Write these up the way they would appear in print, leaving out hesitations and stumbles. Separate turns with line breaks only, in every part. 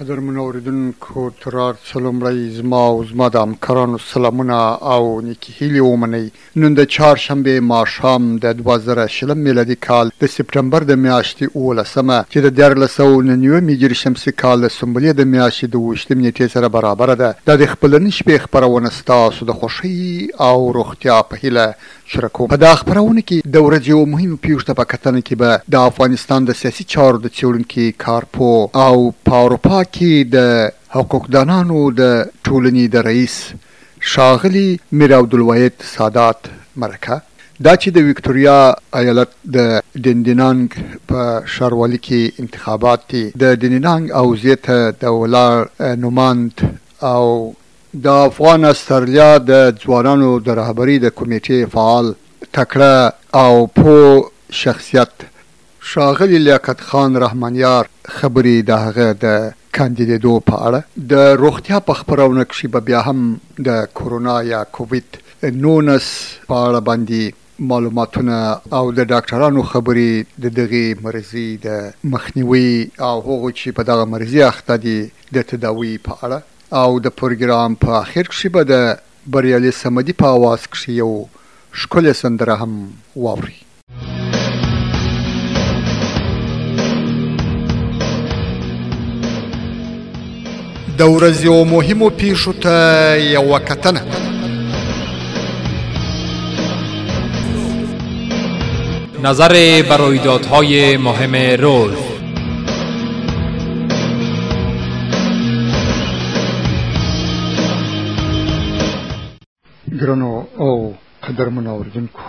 قدرمنو اوریدونکو ترار څلومړی زما او زما د همکارانو سلامونه او نیکې هیلې ومنئ. نن د چهارشنبې ماښام د 2020 میلادي کال د سپټمبر د میاشتې 18مه چې د 1499 میجري شمسي کال د سنبلې د میاشتې د 28 نیټې سره برابره ده. دا د خپلنۍ شپې خپرونه ستاسو د خوښۍ او روغتیا په هیله شروع کوم. په دا خپرونه کې د ورځې یو مهمه پیښه ته په کتنه کې به د افغانستان د سیاسي چارو د څېړونکي کارپو او په اروپا کې د حقوقدانانو د ټولنې د رئیس ښاغلي میر عبدالواحد سادات مرکه دا چې د ویکټوریا ایالت د دندینانګ په ښاروالۍ کې انتخابات دي. د دندینانګ حوزې ته د ولاړ نوماند او د افغان استرالیا د ځوانانو د رهبرۍ د کمیټې فعال تکړه او پوه شخصیت ښاغلي لیاقت خان رحمانیار خبرې د هغه د کاندیدېدو په اړه د روغتیا په خپرونه کښې به بیا هم د کورونا یا کووید 19 په اړه باندې معلوماتونه او د ډاکټرانو خبرې د دغې مرضي د مخنیوي او هغو چې په دغه مرضي اخته دي د تداوي په اړه او د پروګرام په اخر کښې به د بریالي صمدي په اواز کښې یو ښکلې سندره هم واوري. د ورځې یو مهمو پیښو ته یوه کتنه.
نظر بر رویدادهای مهم روز.
ګرانو او قدرمنو اوریدونکو،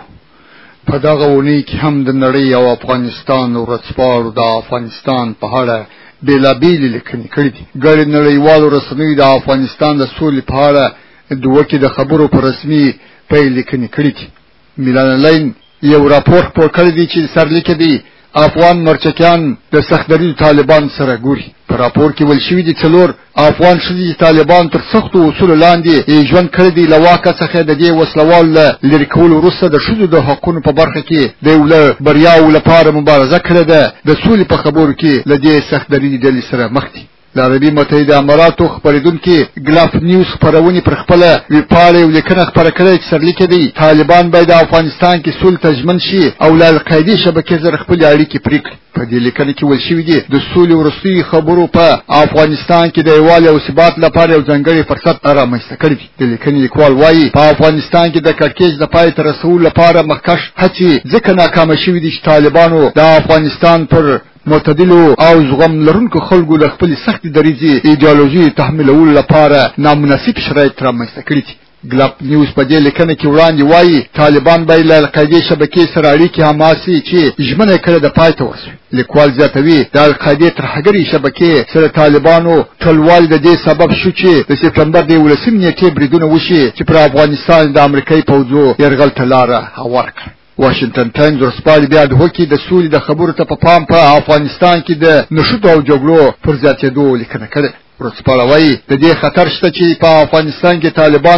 په دغه اونۍ کې هم د نړۍ او افغانستان ورځپاڼو د افغانستان په اړه بېلابېلې لیکنې کړي دي. ګڼې نړیوالو رسنیو د افغانستان د سولې په اړه دوه کې د خبرو په رسمي پیل لیکنې کړي دي. میلان لاین یو راپور خپور کړی دی چې سرلیک دی افغان مرچکیان د سختدریدو طالبان سره ګوري. په راپور کې ویل شوي دي 4 افغان ښځې چې طالبان تر سختو اصولو لاندې ژوند کړی دی له واکه څخه د دې وسلوالو له لرې کولو وروسته د ښځو د حقونو په برخه کې د یو له بریاوو لپاره مبارزه کړې ده. د سولې په خبرو کې له دې سختدریدي ډلې سره مخ دي. د عربي متحده اماراتو خپرېدونکي ګلاف نیوز خپرونې پر خپله ویبپاڼه یو لیکنه خپره کړې چې سرلیک دی طالبان باید د افغانستان کې سولې ته ژمن شي او له القاعدې شبکې سره خپلې اړیکې پرې کړي. په دې لیکنه کې ویل شوي دي د سولې وروستیو خبرو په افغانستان کې د یووالي او ثبات لپاره یو ځانګړی فرصت رامنځته کړی دی. د لیکنې لیکوال وایي په افغانستان کې د کړکېچ د پای ته رسولو لپاره مخکښ هڅې ځکه ناکامه شوي دي چې طالبانو د افغانستان پر معتدلو او زغم لرونکو خلکو له خپلې سختې دریځې ایډیالوژي تحمیلولو لپاره نامناسب شرایط رامنځته کړي دي. ګلاپ نیوز په دې لیکنه کې وړاندې وایي طالبان باید له القاعدې شبکې سره اړیکې حماسي چې ژمنه کړې د پای ته ورسوي. لیکوال زیاتوي د القاعدې ترهګرې شبکې سره طالبانو ټلوالي د دې سبب شو چې د سپټمبر د 11 نیټې بریدونه وشي چې پر افغانستان د امریکایي پوځو یرغل ته لاره هواره کړه. واشنگټن ټایمز ورځپاڼې بیا د هوکې د سولې د خبرو ته په پام په افغانستان کې د نښتو او جګړو پر زیاتېدو لیکنه کړې. ورځپاڼه وایي د دې خطر شته چې په افغانستان کې طالبان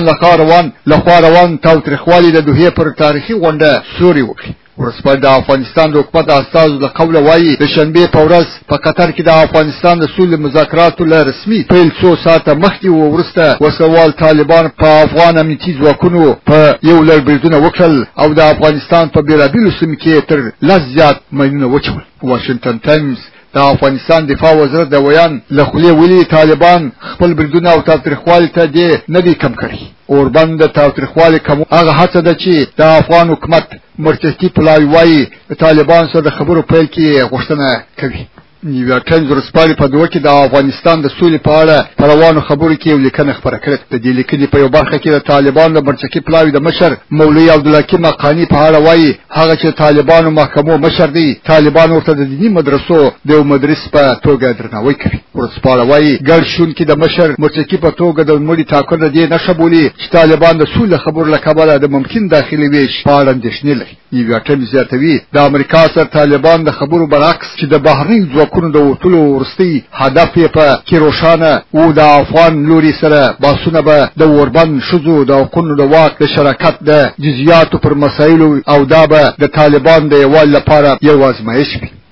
له خوا روان تاوتریخوالي د دوحې پر تاریخي غونډه سوري وکړي. ورځپاڼه د افغانستان د حکومت استازو له قوله وایي د شنبې په ورځ په قطر کې د افغانستان د سولې مذاکراتو له رسمي پیل څو ساعته مخکې وروسته وسوال طالبان په افغان امنیتي ځواکونو په یو لړ بریدونه وکړل او د افغانستان په بېلابېلو سیمو کې تر 10 زیات ماینونه وچول. واشنګټن ټایمز د افغانستان دفاع وزارت د ویان له خولې ویلي طالبان خپل بریدونه او تاوتریخوالي ته دې نه دي کم کړي. اوربند د تاوتریخوالي کم هغه هڅه ده چې د افغان حکومت مرکزي پلاوي وایي د طالبان سره د خبرو پیل کې غوښتنه کوي. نیویارک ټایمز ورځپاڼې په دوه کې د افغانستان د سولې په اړه په روانو خبرو کې یو لیکنه خپره کړې. د دې لیکنې په یو برخه کې د طالبانو د مرچکي پلاوي د مشر مولوي عبدالحکیم حقاني په اړه وایي هغه چې طالبانو محکمو مشر دی طالبان ورته د دیني مدرسو د یو مدرس په توګه درناوی کوي. ورځپاڼه وایي ګډ شونکي د مشر مرچکي په توګه د مړي ټاکنه دې نښه بولي چې طالبان د سولې خبرو له کبله د ممکن داخلي ویش په اړه اندېښنې لري. نیویارک ټایمز زیاتوي د امریکا سره طالبان د خبرو برعکس چې د بهرنیو ځواکونو د وتلو وروستی هدف یې په کې روښانه او د افغان لوري سره بحثونه به د اوربند ښځو د حقونو د واک د شراکت د جزیاتو پر مسایلو او دا به د طالبان د یووالي لپاره یو ازمایښت وي.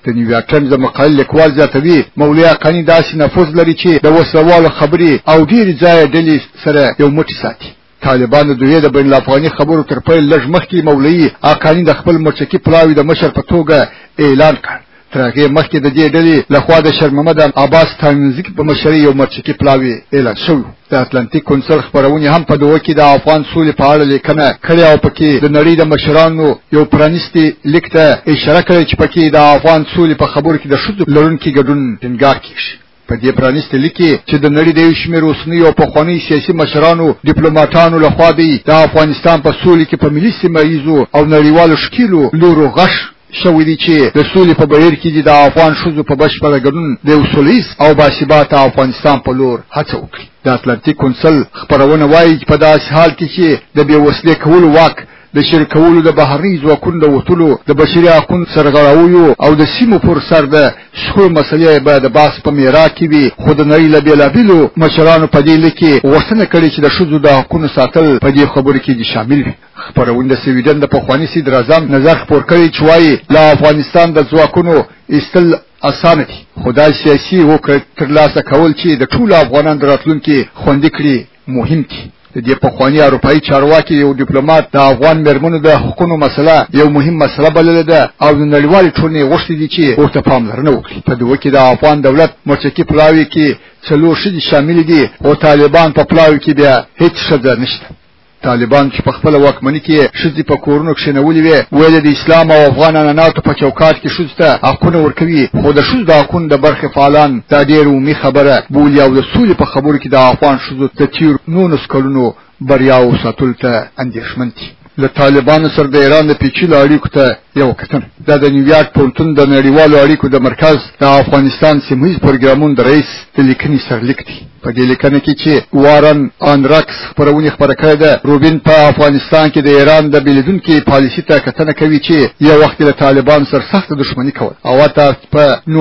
د نیویارک ټایمز د مقالې لیکوال زیاتوي مولوي حقاني داسې نفوذ لري چې د وسلوالو خبرې او ډېرې ځایه ډلې سره یو موټی ساتي. طالبان د دوی د بین الافغاني خبرو تر پیل لږ مخکې مولوي حقاني د خپل مرچکي پلاوي د مشر په توګه اعلان کړ. تر هغې مخکې د دې ډلې لخوا د شیر محمد عباس تانزي په مشرۍ یو مرچکي پلاوي اعلان شوی. د اتلانتیک کونسل خپرونې هم په دغه کې د افغان سولې په اړه لیکنه کړې او پکې د نړۍ د مشرانو یو پرانیستي لیک ته اشاره کړې چې پکې د افغان سولې په خبرو کې د ښځو لرونکي ګډون ټینګار کیږي. په دې پرانیستي لیک کې چې د نړۍ د یو شمېر اوسنیو او پخوانیو سیاسي مشرانو ډیپلوماټانو لخوا د افغانستان په سولې کې په ملي سیمه ییزو او نړیوالو ښکیلو لورو غږ شوی دی چې د سولې په بهیر کې د افغان ښځو په بشپړه ګډون د یو سولیز او باثباته افغانستان په لور هڅه وکړي. د اتلانتیک کونسل خپرونه وایي چې په داسې حال کې چې د بې وسلې کولو واک د شریکولو د بهرني ځواکونو د وتلو د بشري حقونو سرغړاویو او د سیمو پر سر د شخړو مسلې به د بحث په معیار کې وي، خو د نړۍ له بېلابېلو مشرانو په دې لیک کې غوښتنه کړې چې د ښځو د حقونو ساتل په دې خبرو کې شامل وي. خپرونه د سویډن د پخواني صدر اعظم نظر خپور کړی چې وایي له افغانستان د ځواکونو ایستل اسانه دي، خو دا سیاسي هوکړه ترلاسه کول چې د ټولو افغانانو د راتلونکي خوندي کړي مهم دي. د دې پخواني اروپایي چارواکي یو ډیپلوماټ د افغان مېرمنو د حقوقو مسله یو مهم مسله بللې ده او د نړیوالې ټولنې غوښتي دي چې ورته پاملرنه وکړي. په دغه کې د افغان دولت مرچکي پلاوي کې څلور ښځې شاملې دي او طالبان په پلاوي کې بیا هیڅ ښځه نشته. طالبان چې په خپل واکمنۍ کې ښځې په کورونو کښېنولې وې، ویل د اسلام او افغان عنعناتو په چوکاټ کې ښځو ته حقونه ورکوي، خو د ښځو د حقونو د برخې فعالان دا ډېر عمومي خبره بولي او د سولې په خبرو کې د افغان ښځو د تېرو 19 کلونو بریاو ساتلو ته اندېښمن دي. له طالبانو سره د ایران د پیچلو اړیکو ته یو کتنه. دا د نیویارک پوهنتون د نړیوالو اړیکو د مرکز د افغانستان سیمهیز پروګرامونو د رئیس د لیکنې سرلیک دی. په دې لیکنه کې چې وارن آنراکس خپرونې خپره کړې ده، روبین په افغانستان کې د ایران د بېلېدونکي پالیسي ته کتنه کوي چې یو وخت د طالبانو سره سخته دښمني کوله او حتی په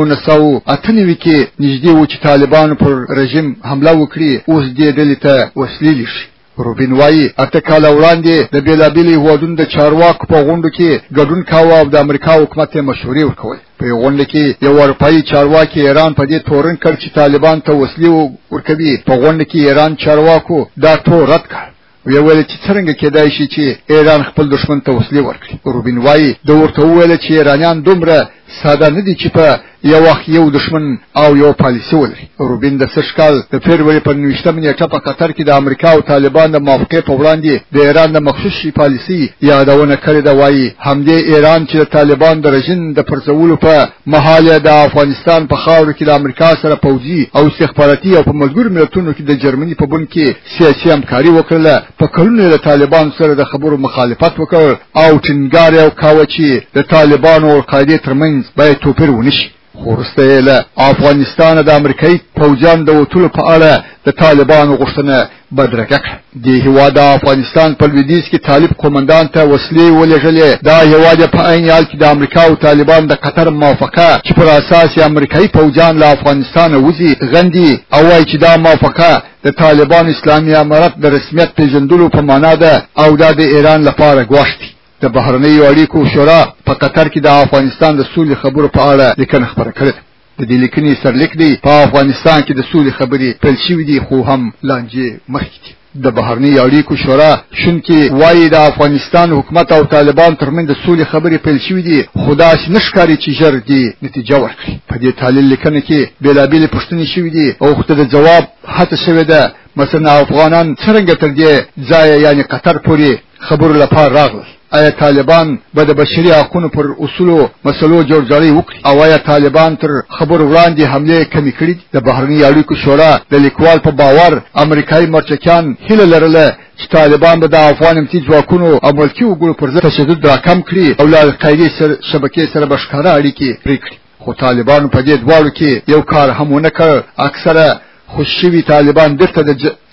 1998 کې نږدې و چې طالبانو پر رژیم حمله وکړي. اوس دې ډلې ته وسلې لیږي. روبین وایي 8 کاله وړاندې د بېلابېلو هېوادونو د چارواکو په غونډو کې ګډون کاوه او د امریکا حکومت ته مشورې ورکولې. په یو غونډه کې یو اروپایي چارواکي ایران په دې تورن کړ چې طالبان ته وسلې ورکوي. په غونډه کې ایران چارواکو دا تور رد کړ. ویل چې څنګه کېدای شي چې ایران خپل دښمن ته وسلې ورکړي. روبین وایي د ورته وویل چې ایرانیان دومره ساده نه دي چې په یو وخت یو دښمن او یو پالیسي ولري. روبین د سږ کال د فبروري په 19 نیټه په قطر کې د امریکا او طالبان د موافقې په وړاندې د ایران د مخصوصي پالیسي یادونه کړې ده. وایي همدې ایران چې د طالبان د رژیم د پرځولو په مهال د افغانستان په خاورو کې د امریکا سره پوځي او استخباراتي او په ملګرو ملتونو کې د جرمني په بڼه کې سیاسي همکاري وکړله. په کلونو د طالبان سره د خبرو مخالفت وکړ او ټینګار یې وکاوه چې د طالبانو او القاعدې ترمنځ باید توپیر ونشي. خو وروسته یې له افغانستانه د امریکایي پوځیانو د وتلو په اړه د طالبانو غوښتنه بدرګه کړه. دې هېواد د افغانستان په لویدیځ کې طالب قومندان ته وسلې ولېږلې. دا هېواد په عین حال کې د امریکا او طالبان د قطر موافقه چې پر اساس یې امریکایي پوځیان له افغانستانه وځي غندي او وایي چې دا موافقه د طالبان اسلامي امارت د رسمیت پېژندلو په معنا ده او دا د ایران لپاره ګواښ دی. د بهرنیو اړیکو شورا په قطر کې د افغانستان د سولې خبرو په اړه لیکنه خپره کړې ده. د دې لیکنې سرلیک دی په افغانستان کې د سولې خبرې پیل شوې دي خو هم لانجې مخکې دي. د بهرنیو اړیکو شورا شونکي وایي د افغانستان حکومت او طالبان ترمنځ د سولې خبرې پیل شوې دي خو داسې نه ښکاري چې ژر دې نتیجه ورکړي. په دې تحلیل لیکنه کې بېلابېلې پوښتنې شوې دي او ورته د ځواب هڅه شوې ده. مثلا افغانان څرنګه تر دې ځایه یعنې قطر پورې خبرو لپاره راغلل؟ آیا طالبان به د بشري حقونو پر اصولو مسلو جوړجاړی وکړي او آیا طالبان تر خبرو وړاندې حملې کمې کړي؟ د بهرنیو اړیکو شورا د لیکوال په باور امریکایي مرچکیان هیله لرله چې طالبان به د افغان امنیتي ځواکونو او ملکي وګړو پر ضد تشدد راکم کړي او له القاعدې شبکې سره به ښکاره اړیکې پرې کړي. خو طالبانو په دې دواړو کې یو کار هم ونه کړ. اکثره خوششوي طالبان بیرته د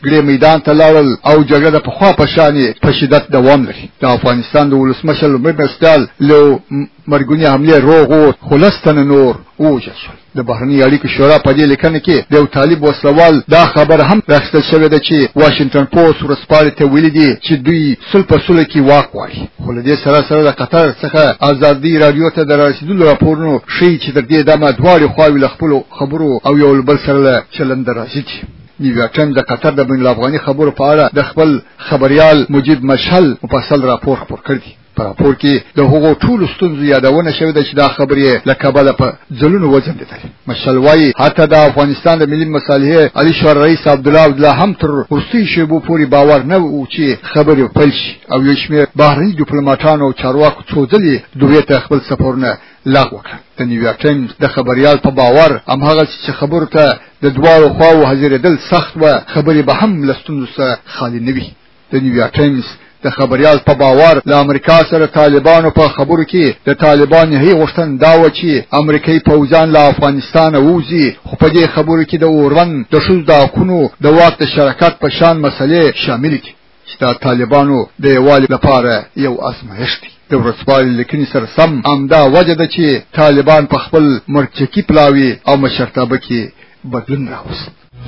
ګړې میدان ته لاړل او جګړه د پخوا په شان په شدت دوام لري. د افغانستان د ولسمشر لومړي مرستیال له مرګونې حملې روغ ووت، خو لس تنه نور ووژل شول. د بهرنۍ اړیکو شورا په دې لیکنه کې د یو طالب وسلوال دا خبره هم راخیستل شوې ده چې واشنګټن پوسټ ورځپاڼې ته ویلي دي چې دوی سل په سلو کې واک غواړي. خو له دې سره د قطر څخه ازادي راډیو ته د رسیدلو راپورونو ښیي چې تر دې دمه دواړې خواوې له خپلو خبرو او یو له بل سره له چلنده راضي دي. نیویارک ټایمز د قطر د بین الافغاني خبرو په اړه د خپل خبریال مجید مشعل مفصل راپور خپور کړی. په راپور کې د هغو ټولو ستونزو یادونه شوې ده چې دا خبرې له کبله په ځلونو وځنډېدلې. مشعل وایي حتی د افغانستان د ملي مصالحې علي شور رئیس عبدالله هم تر وروستیو شېبو پورې باور نه و چې خبرې پیل شي او یو شمېر بهرني ډیپلوماټانو او چارواکو څو ځلې دوبۍ ته خپل سفرونه لغوه کړل. د نیویارک ټایمز د خبریال په باور همهغه چې خبرو ته د دواړو خواوو حاضرېدل سخت و، خبرې به هم له ستونزو څخه خالي نه وي. د نیویارک ټایمز د خبریال په باور له امریکا سره طالبانو په خبرو کې د طالبان نهایي غوښتنه دا وه چې امریکایي پوځیان له افغانستانه ووځي، خو په دې خبرو کې د اورون د ښځو د حقونو د واک د شراکت په شان مسلې شاملې دي چې د طالبانو د یووالي لپاره یو ازمایښت دی. د ورځپاڼې لیکنې سره سم همدا وجه ده چې طالبان په خپل مرچکي پلاوي او مشرتابه کې بدلون راوست.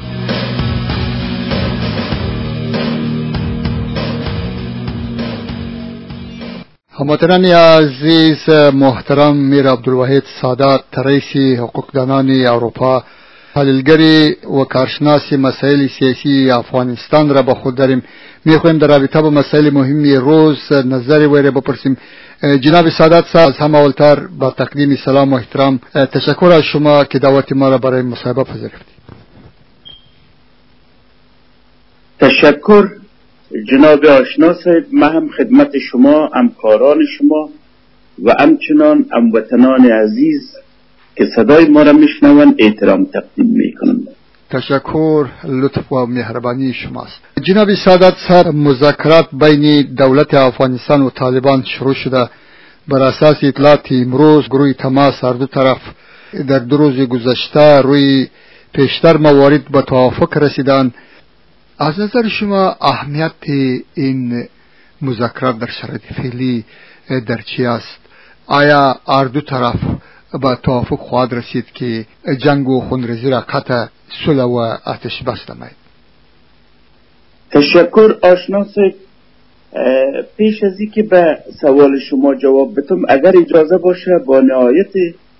هموطنان عزیز محترم، میر عبدالواحد سادات رئیس حقوقدانان اروپا، تحلیلگری و کارشناس مسائل سیاسی افغانستان را به خود داریم. میخوایم در رابطه با مسائل مهمی روز نظر وی را بپرسیم. جناب سادات صاحب، از همه اولتر با تقدیم سلام و احترام تشکر از شما که دعوت ما را برای مصاحبه پذیرفتید.
تشکر جناب آشنا صاحب. من هم خدمت شما، همکاران شما و همچنان هموطنان عزیز که صدای ما را میشنوند احترام تقدیم میکنم.
تشکر، لطف و مهربانی شماست. جناب سادات صاحب، مذاکرات بین دولت افغانستان و طالبان شروع شده. بر اساس اطلاعات امروز گروه تماس هر دو طرف در 2 روز گذشته روی پیشتر موارد به توافق رسیدند. از نظر شما اهمیت این مذاکرات در شرایط فعلی در چی است؟ آیا هر دو طرف به توافق خواهد رسید که جنگ و خونریزی را قطع، صلح و آتش بس نماید؟
تشکر آشنا صاحب. پیش از اینکه به سوال شما جواب بدم، اگر اجازه باشه با نهایت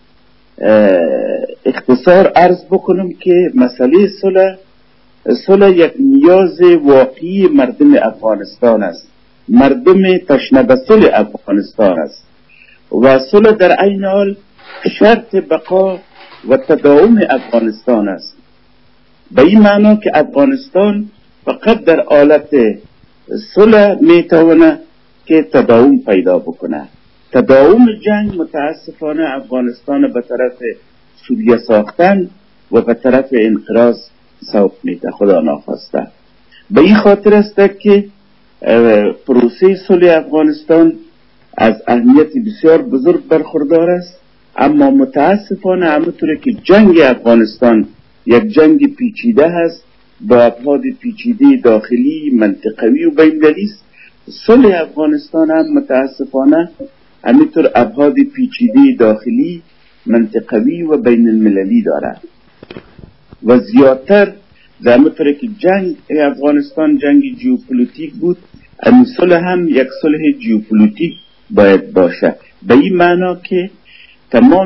اختصار عرض بکنم که مسئله صلح یک نیاز واقعی مردم افغانستان است. مردم تشنه به صلح افغانستان است و صلح در عین حال شرط بقا و تداوم افغانستان است. به این معنا که افغانستان فقط در حالت صلح میتونه که تداوم پیدا بکنه. تداوم جنگ متاسفانه افغانستان به طرف سوریه ساختن و به طرف انقراض سوق میده، خدا ناخواسته. به این خاطر است که پروسه صلح افغانستان از اهمیت بسیار بزرگ برخوردار است، اما متاسفانه همونطور که جنگ افغانستان یک جنگ پیچیده است با ابعاد پیچیده داخلی، منطقوی و بین‌المللی است، صلح افغانستان هم متاسفانه همینطور ابعاد پیچیده داخلی، منطقوی و بین‌المللی دارد و زیادتر همونطور که جنگ افغانستان جنگ جیوپولیتیک بود، این صلح هم یک صلح جیوپولیتیک باید باشه. به این معنا که تمام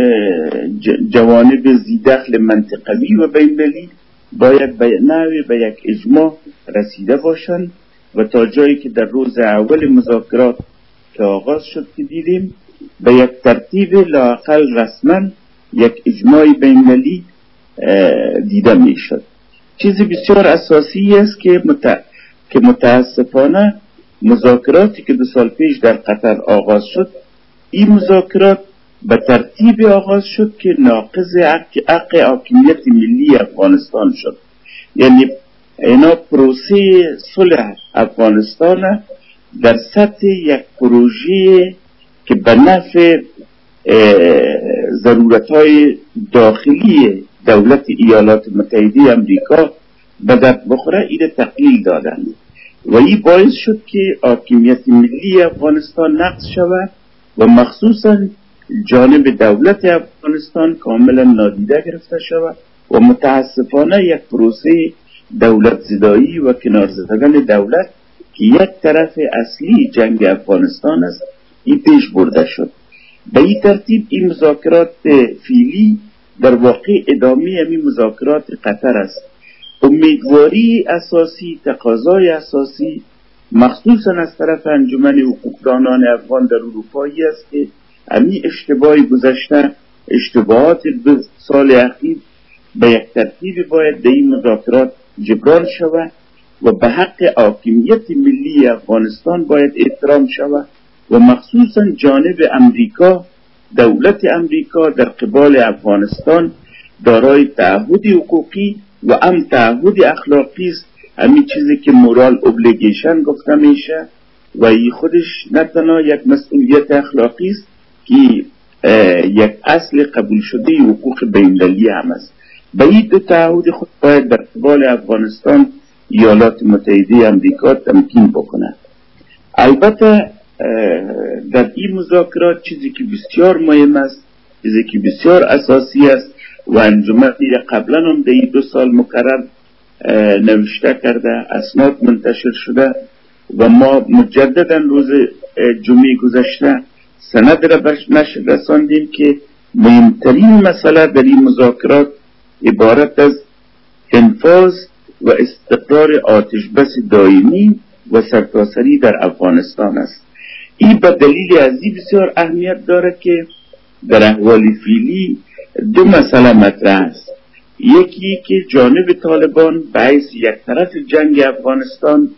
جوانب ذی‌دخل منطقوی و بین‌المللی باید به یک اجماع رسیده باشند و تا جایی که در روز اول مذاکرات که آغاز شد که دیدیم، به یک ترتیب لااقل رسما یک اجماع بین‌المللی دیده می شد. چیز بسیار اساسی است که متاسفانه مذاکراتی که 2 سال پیش در قطر آغاز شد، این مذاکرات به ترتیب آغاز شد که ناقض حق حاکمیت ملی افغانستان شد. یعنی اینا پروسه صلح افغانستان در سطح یک پروژه که به نفع ضرورت‌های داخلی دولت ایالات متحده امریکا به درد بخوره ایره تقلیل دادن و این باعث شد که حاکمیت ملی افغانستان نقض شود و مخصوصا جانب دولت افغانستان کاملا نادیده گرفته شود و متاسفانه یک پروسه دولت زدایی و کنار زدن دولت که یک طرف اصلی جنگ افغانستان است این پیش برده شد. به این ترتیب این مذاکرات فعلی در واقع ادامه همین مذاکرات قطر است. امیدواری اساسی، تقاضای اساسی مخصوصا از طرف انجمن حقوقدانان افغان در اروپایی است که همین اشتباهی گذشته، اشتباهات 2 سال اخیر به یک ترتیب باید در این مذاکرات جبران شود و به حق حاکمیت ملی افغانستان باید احترام شود و مخصوصا جانب امریکا، دولت امریکا در قبال افغانستان دارای تعهد حقوقی و هم تعهد اخلاقی است، همین چیزی که مورال اوبلیگیشن گفته میشه و این خودش نه تنها یک مسئولیت اخلاقی است که یک اصل قبول شده حقوق بین‌المللی هم است. به این 2 تعهد خود باید در قبال افغانستان ایالات متحده امریکا تمکین بکنه. البته در این مذاکرات چیزی که بسیار مهم است، چیزی که بسیار اساسی است و انجمن قبلا هم در این 2 سال مکرر نوشته کرده، اسناد منتشر شده و ما مجددا روز جمعه گذشته سند را به نشر رساندیم که مهمترین مسئله در این مذاکرات عبارت از انفاذ و استقرار آتش بس دائمی و سرتاسری در افغانستان است. این به دلیل ازی بسیار اهمیت داره که در احوال فعلی 2 مسئله مطرح است. یکی که جانب طالبان به حیث یک طرف جنگ افغانستان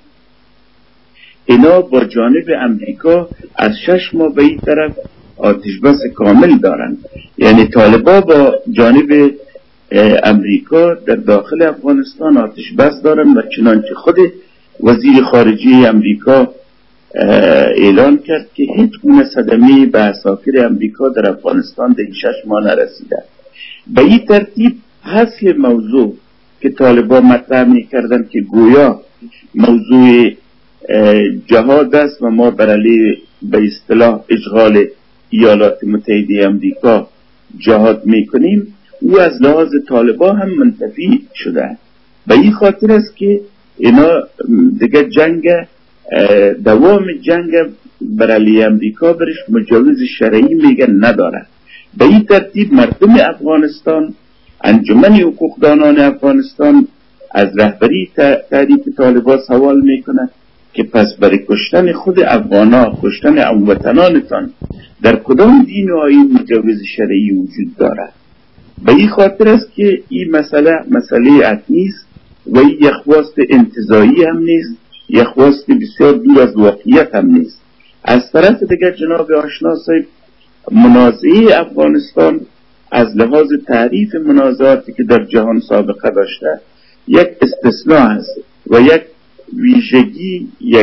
اینا با جانب امریکا از 6 ماه به این طرف آتش بس کامل دارند، یعنی طالبان با جانب امریکا در داخل افغانستان آتش بس دارند و چنانچه خود وزیر خارجه امریکا اعلان کرد که هیچ گونه صدمه به عساکر امریکا در افغانستان در 6 ماه نرسیده. به این ترتیب اصل موضوع که طالبان مطرح می‌کردن که گویا موضوع جهاد است و ما بر علیه به اصطلاح اشغال ایالات متحده امریکا جهاد میکنیم، او از لحاظ طالبان هم منتفی شده. به این خاطر است که اینا دیگه جنگ دوام جنگ بر علیه امریکا برش مجوز شرعی میگن نداره. به این ترتیب مردم افغانستان، انجمن حقوقدانان افغانستان از رهبری تحریک طالبان سوال میکنه که پس برای کشتن خود افغانا، کشتن هموطنانتان در کدام دین و آیین مجوز شرعی وجود داره؟ به این خاطر است که این مسئله حتمی است و این یک خواست انتزاعی هم نیست، یک خواست بسیار دور از واقعیت هم نیست. از طرف دیگر جناب آشنا صاحب، منازعه افغانستان از لحاظ تعریف منازعاتی که در جهان سابقه داشته یک استثناء است و یک ویژگی،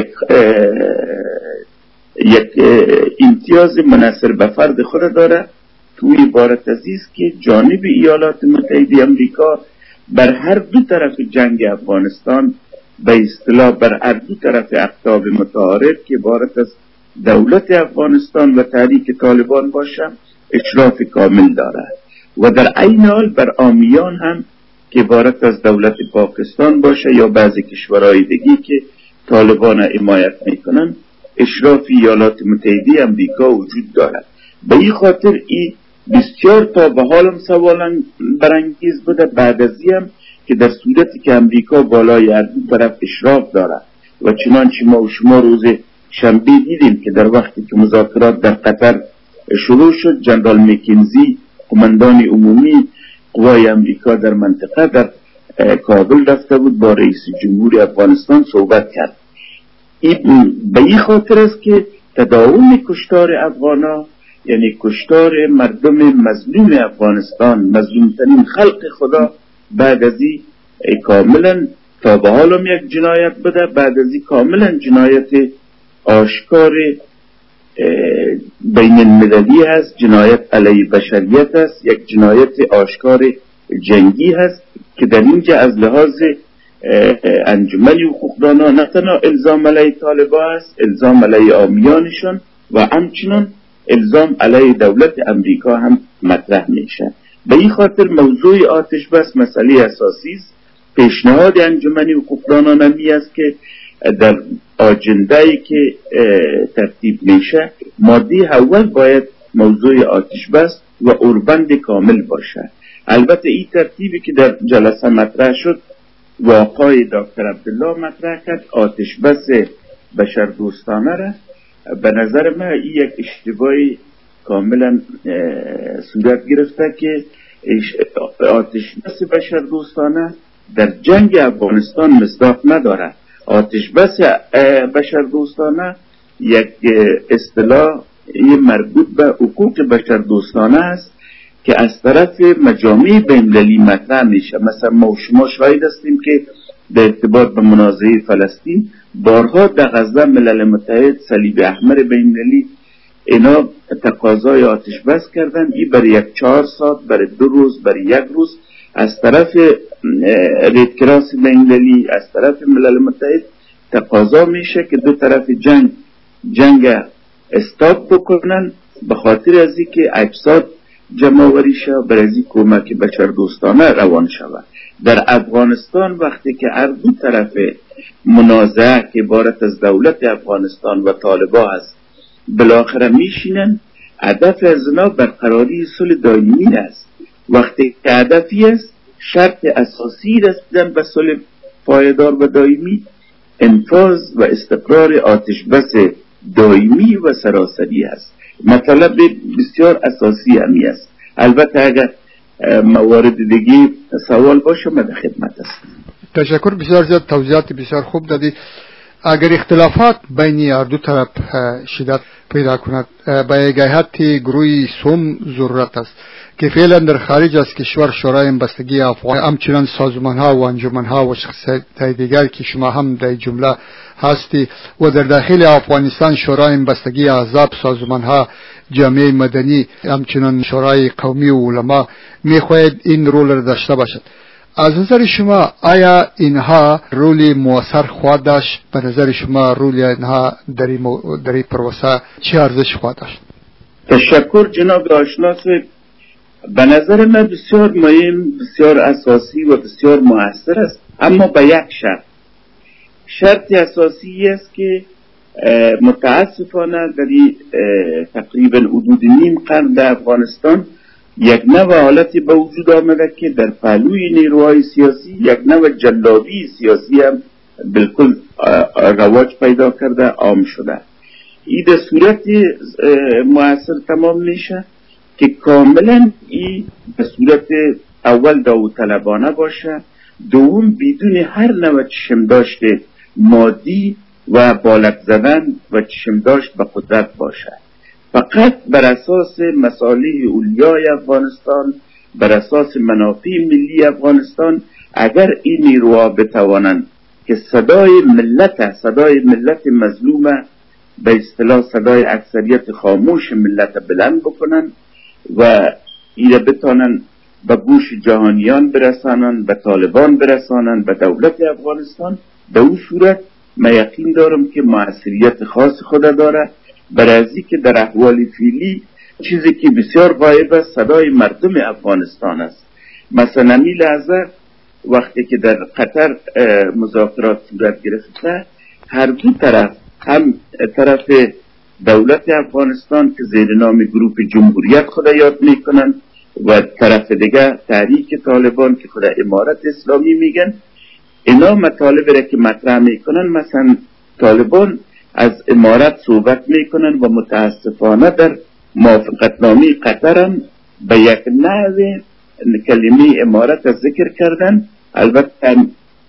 یک امتیاز منحصر به فرد خود داره. توی عبارت عزیز که جانب ایالات متحده امریکا بر هر 2 طرف جنگ افغانستان به اصطلاح بر هر 2 طرف اقطاب متعارف که عبارت از دولت افغانستان و تحریک طالبان باشه اشراف کامل دارد و در عین حال بر حامیان هم که عبارت از دولت پاکستان باشه یا بعضی کشورهای دیگه که طالبان حمایت میکنن اشراف ایالات متحده امریکا وجود دارد. به این خاطر این بسیار تا به حالم سوال برانگیز بوده بعد از هم که در صورتی که امریکا بالای هر 2 طرف اشراف دارد و چنانچه ما و شما روز شنبه دیدیم که در وقتی که مذاکرات در قطر شروع شد، جنرال مکنزی قماندان عمومی قوای امریکا در منطقه در کابل رفته بود با رئیس جمهور افغانستان صحبت کرد. به این خاطر است که تداوم کشتار افغانا، یعنی کشتار مردم مظلوم افغانستان، مظلومترین خلق خدا، بعد از این کاملا تا به حال هم یک جنایت بوده، بعد از این کاملا جنایت آشکار بین المللی هست، جنایت علیه بشریت است، یک جنایت آشکار جنگی هست که در اینجا از لحاظ انجمن حقوقدانان نه تنها الزام علیه طالبان است، الزام علیه عامیانشان و همچنان الزام علیه دولت امریکا هم مطرح میشه. به این خاطر موضوع آتش بس مسئله اساسی است. پیشنهاد انجمن حقوقدانان همی است که در آجنده‌ای که ترتیب میشه ماده اول باید موضوع آتش بس و اوربند کامل باشه. البته این ترتیبی که در جلسه مطرح شد و آقای دکتر عبدالله مطرح کرد آتش بس بشردوستانه را، به نظر من این یک اشتباهی کاملا صورت گرفته که آتش بس بشردوستانه در جنگ افغانستان مصداق نداره. آتش بس بشردوستانه یک اصطلاح مربوط به حقوق بشردوستانه است که از طرف مجامع بین‌المللی مطرح میشه. مثلا ما و شما شاهد هستیم که در ارتباط به منازعه فلسطین بارها در غزه ملل متحد، صلیب احمر بین‌المللی اینا تقاضای آتش بس کردن. این برای 4 ساعت، برای 2 روز، برای 1 روز از طرف رید کراس بین‌المللی، از طرف ملل متحد تقاضا میشه که دو طرف جنگ استاپ بکنن به خاطر از اینکه اجساد جمع‌آوری شه، برای از این کمک بشردوستانه روان شود. در افغانستان وقتی که هر دو طرف منازعه که عبارت از دولت افغانستان و طالبان است بالاخره میشینن، هدف از اینا برقراری صلح دائمی است. وقتی که هدفی است، شرط اساسی رسیدن به صلح پایدار و دائمی انفاذ و استقرار آتش بس دائمی و سراسری است. مطلب بسیار اساسی همی است. البته اگر موارد دیگه سوال باشه من در خدمت هستم.
تشکر، بسیار زیاد توضیحات بسیار خوب دادی. اگر اختلافات بین هر دو طرف شدت پیدا کند، به یک هیئت گروهی سوم ضرورت است که فعلا در خارج از کشور شورای بستگی افغان، همچنان سازمان‌ها و انجمن‌ها و شخصیت‌های دیگر که شما هم در جمله هستی، و در داخل افغانستان شورای بستگی احزاب، سازمان‌ها، جامعه مدنی، همچنان شورای قومی و علما می‌خواهد این رول را داشته باشد. از نظر شما آیا اینها رولی مؤثر خواهد داشت؟ به نظر شما رولی اینها در این پروسه چه ارزش خواهد داشت؟
تشکر جناب آشناس. به نظر من بسیار مهم، بسیار اساسی و بسیار مؤثر است، اما به یک شرط اساسی است که متاسفانه در تقریبا حدود نیم قرن در افغانستان یک نوع حالتی به وجود آمده که در پهلوی نیروهای سیاسی یک نوع جلابی سیاسی هم بالکل رواج پیدا کرده، عام شده. این در صورت مؤثر تمام میشه که کاملا این به صورت اول داوطلبانه باشه، دوم بدون هر نوع چشمداشت مادی و بالک زدن و چشمداشت به قدرت باشه. فقط بر اساس مصالح اولیای افغانستان، بر اساس منافع ملی افغانستان، اگر این نیروها بتوانند که صدای ملت مظلومه، به اصطلاح صدای اکثریت خاموش ملت بلند بکنن و ایره بتانن به گوش جهانیان برسانن، به طالبان برسانن، به دولت افغانستان، به اون صورت من یقین دارم که موثریت خاص خود داره. برای که در احوال فعلی چیزی که بسیار غایب است صدای مردم افغانستان است. مثلا این لحظه وقتی که در قطر مذاکرات صورت گرفته، هر دو طرف، هم طرف دولت افغانستان که زیر نام گروپ جمهوریت خود یاد میکنن و طرف دیگه تحریک طالبان که خود امارت اسلامی میگن، اینا مطالب را که مطرح میکنن، مثلا طالبان از امارت صحبت میکنن و متاسفانه در موافقتنامه قطر هم به یک نحو کلمه امارت از ذکر کردن. البته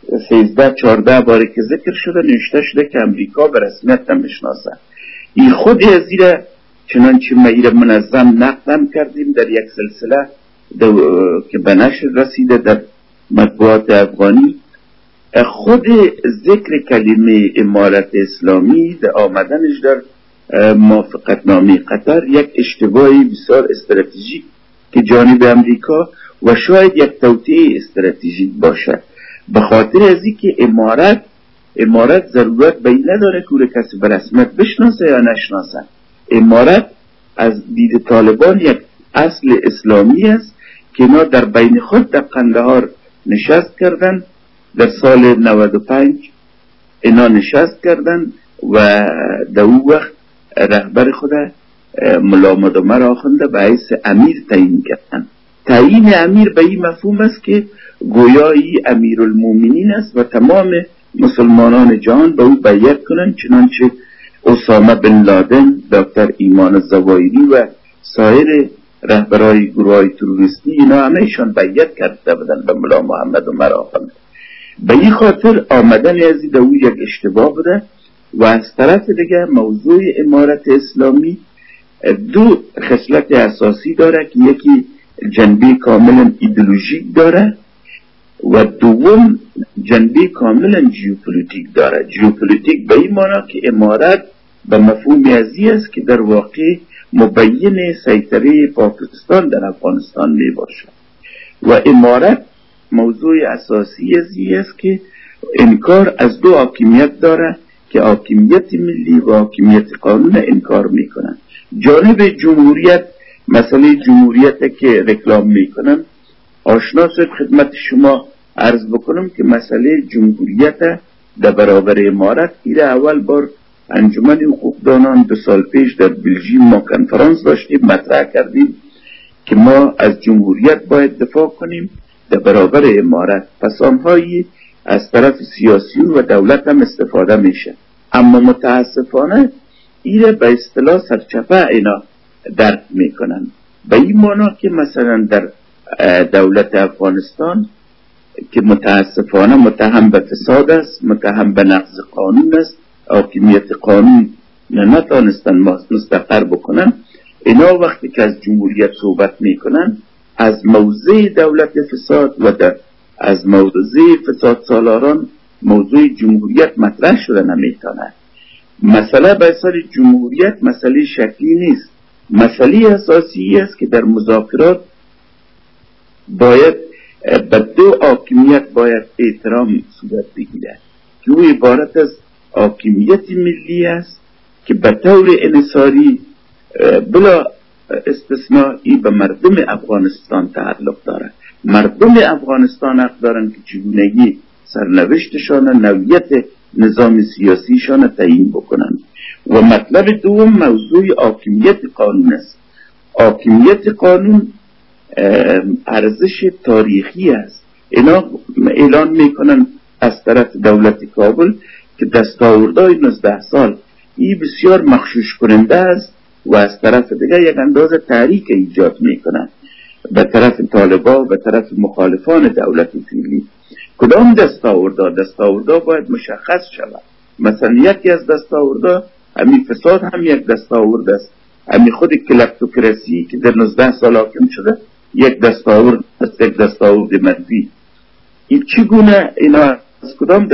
13-14 باری که ذکر شده نوشته شده که امریکا به رسمیت نمیشناسه. این خود از ایره چنانچه ما ایره منظم نقدم کردیم در یک سلسله که به نشر رسیده در مطبوعات افغانی. خود ذکر کلمه امارت اسلامی در آمدنش در موافقتنامه قطر یک اشتباهی بسیار استراتژیک که جانب امریکا و شاید یک توطئه استراتژیک باشه. به خاطر از اینکه امارت ضرورت به این نداره که کسی به رسمیت بشناسه یا نشناسه. امارت از دید طالبان یک اصل اسلامی است که اینا در بین خود در قندهار نشست کردن. در سال 95 اینا نشست کردن و در اون وقت رهبر خود ملا مدمر آخنده به حیث امیر تعیین کردن. تعیین امیر به این مفهوم است که گویایی امیر المومنین است و تمام مسلمانان جهان به او بیعت کنند، چنانچه اسامه بن لادن، دکتر ایمان الزوایری و سایر رهبرای گروهای تروریستی اینا همهشان بیعت کرده بودند به ملا محمد عمر آخنده. به این خاطر آمدن از او یک اشتباه بوده. و از طرف دیگه موضوع امارت اسلامی دو خصلت اساسی داره که یکی جنبه کاملا ایدئولوژیک داره و دوم جنبه کاملا ژئوپلیتیک داره. ژئوپلیتیک به این معنی که امارت به مفهوم ازی است که در واقع مبین سیطره پاکستان در افغانستان می باشد و امارت موضوع اساسی ازی است که انکار از دو حاکمیت داره که حاکمیت ملی و حاکمیت قانون انکار میکنن. جانب جمهوریت، مسئله جمهوریت که رکلام میکنن، آشنا شد خدمت شما عرض بکنم که مسئله جمهوریت در برابر امارت ایره اول بار انجمن حقوقدانان 2 سال پیش در بلژیم ما کنفرانس داشتیم، مطرح کردیم که ما از جمهوریت باید دفاع کنیم در برابر امارت. پس آنهایی از طرف سیاسیون و دولت هم استفاده میشه، اما متاسفانه ایره به اصطلاح سرچپه اینا درک میکنن. به این معنی که مثلا در دولت افغانستان که متاسفانه متهم به فساد است، متهم به نقض قانون است، حاکمیت قانون نتانستن مستقر بکنن، اینا وقتی که از جمهوریت صحبت میکنن از موضع دولت فساد و از موضوع فساد سالاران موضوع جمهوریت مطرح شده نمیتونه. مسئله به اصل جمهوریت مسئله شکلی نیست، مسئله اساسی است که در مذاکرات باید به دو حاکمیت باید احترام صورت بگیرد که او عبارت از حاکمیت ملی است که به طور انحصاری بلا استثنایی به مردم افغانستان تعلق دارد. مردم افغانستان حق دارند که چگونگی سرنوشتشان، نوعیت نظام سیاسیشان تعیین بکنند. و مطلب دوم موضوع حاکمیت قانون است. حاکمیت قانون ارزش تاریخی است. اینا اعلان میکنن از طرف دولت کابل که دستاوردهای 19 سال این بسیار مغشوش کننده است و از طرف دیگر یک اندازه تحریک ایجاد میکنن به طرف طالبان و به طرف مخالفان دولت فعلی. کدام دستاوردها باید مشخص شود. مثلا یکی از دستاوردها همین فساد هم یک دستاورد است، همین خود کلپتوکراسی که در 19 سال حاکم شده یک دستاورد است، یک دستاورد منفی. این چگونه اینا از کدام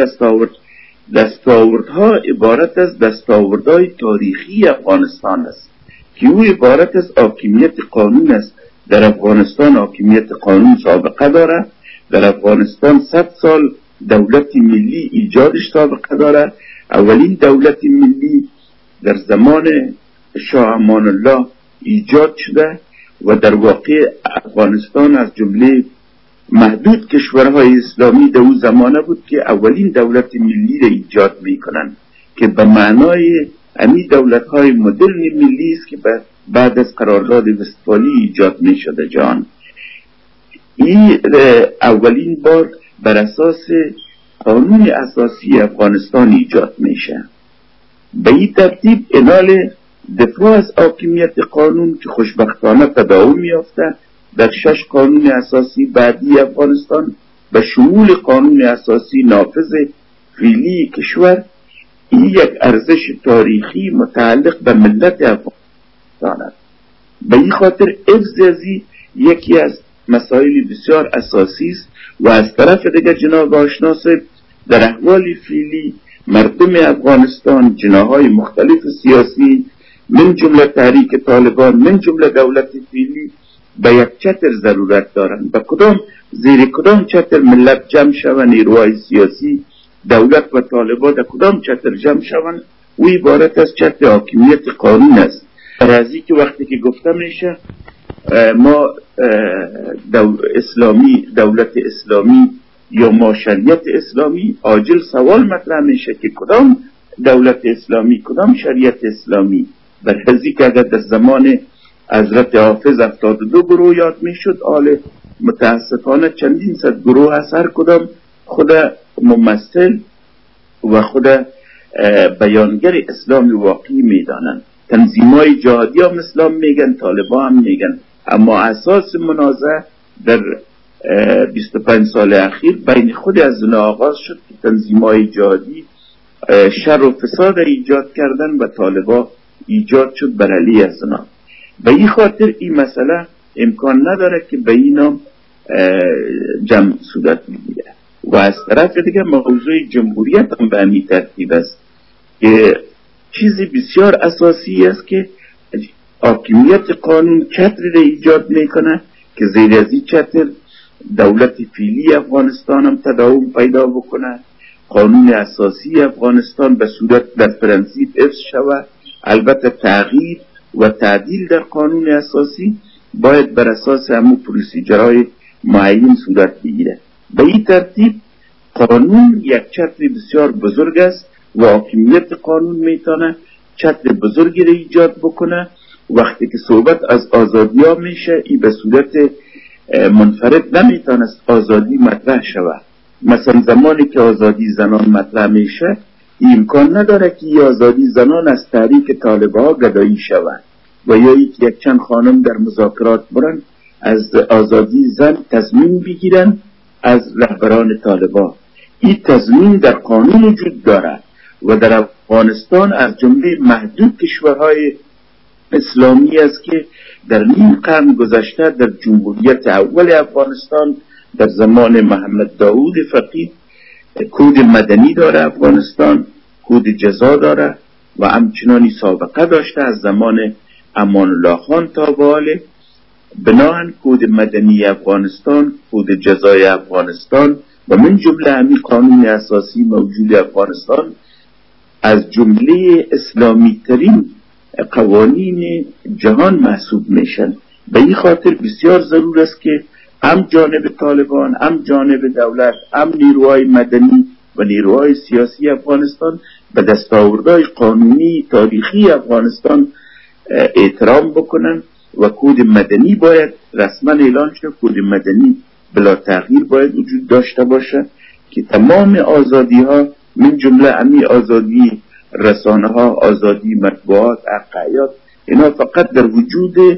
دستاوردها عبارت از دستاوردهای تاریخی افغانستان است که او عبارت از حاکمیت قانون است. در افغانستان حاکمیت قانون سابقه داره، در افغانستان 100 سال دولت ملی ایجادش سابقه داره. اولین دولت ملی در زمان شاه امان الله ایجاد شده و در واقع افغانستان از جمله محدود کشورهای اسلامی در اون زمانه بود که اولین دولت ملی را ایجاد میکنن که به معنای امی دولت‌های مدرن ملی است که بعد از قرارداد وستفالی ایجاد میشده جان. این اولین بار بر اساس قانون اساسی افغانستان ایجاد میشه. به این ترتیب انال دفاع از حاکمیت قانون که خوشبختانه تداوم یافته در 6 قانون اساسی بعدی افغانستان به شمول قانون اساسی نافذ فعلی کشور، این یک ارزش تاریخی متعلق به ملت افغانستان است. به این خاطر حفظ ازی یکی از مسائل بسیار اساسی است و از طرف دیگر جناب آشنا صاحب در احوال فعلی مردم افغانستان، جناحهای مختلف سیاسی من جمله تحریک طالبان، من جمله دولت فعلی به یک چتر ضرورت دارند. به کدام زیر کدام چتر ملت جمع شوند، نیروهای سیاسی دولت و طالبان در کدام چتر جمع شوند، او عبارت از چتر حاکمیت قانون است. برازی که وقتی که گفته میشه ما دولت اسلامی یا ما شریعت اسلامی، عاجل سوال مطرح میشه که کدام دولت اسلامی، کدام شریعت اسلامی. برازی که اگر در زمان حضرت حافظ 72 گروه یاد میشد، حال متاسفانه چندین صد گروه هست، هر کدام خود ممثل و خود بیانگر اسلام واقعی میدانند. تنظیمای جهادی هم اسلام میگن، طالبان هم میگن، اما اساس منازعه در 25 سال اخیر بین خود از اون آغاز شد که تنظیمای جهادی شر و فساد ایجاد کردن و طالبان ایجاد شد بر علیه از اونها. به این خاطر این مسئله امکان نداره که به این نام جمع صورت میگیره. و از طرف دیگه موضوع جمهوریت هم به همین ترتیب است که چیزی بسیار اساسی است که حاکمیت قانون چتری را ایجاد میکنه که زیر از این چتر دولت فعلی افغانستان هم تداوم پیدا بکنه، قانون اساسی افغانستان به صورت در پرنسیپ حفظ شود. البته تغییر و تعدیل در قانون اساسی باید بر اساس همون پروسیجرهای معین صورت بگیره. به این ترتیب قانون یک چتر بسیار بزرگ است و حاکمیت قانون میتونه چتر بزرگی را ایجاد بکنه. وقتی که صحبت از آزادی ها میشه، این به صورت منفرد نمیتونست آزادی مطرح شود. مثلا زمانی که آزادی زنان مطرح میشه، امکان نداره که این آزادی زنان از تحریک طالبان گدایی شود و یا یک چند خانم در مذاکرات برن از آزادی زن تضمین بگیرن از رهبران طالبان. این تضمین در قانون وجود داره و در افغانستان از جمله محدود کشورهای اسلامی است که در نیم قرن گذشته در جمهوریت اول افغانستان در زمان محمد داود فقید کود مدنی داره، افغانستان کود جزا داره و همچنانی سابقه داشته از زمان امان الله خان تا به حال. بناهن کود مدنی افغانستان، کود جزای افغانستان و من جمله همین قانون اساسی موجود افغانستان از جمله اسلامی ترین قوانین جهان محسوب میشن. به این خاطر بسیار ضرور است که هم جانب طالبان، هم جانب دولت، هم نیروهای مدنی و نیروهای سیاسی افغانستان به دستاوردهای قانونی تاریخی افغانستان احترام بکنن و کود مدنی باید رسما اعلان شد. کود مدنی بلا تغییر باید وجود داشته باشه که تمام آزادی ها من جمله امی آزادی رسانه ها، آزادی مطبوعات، عقایات، اینا فقط در وجود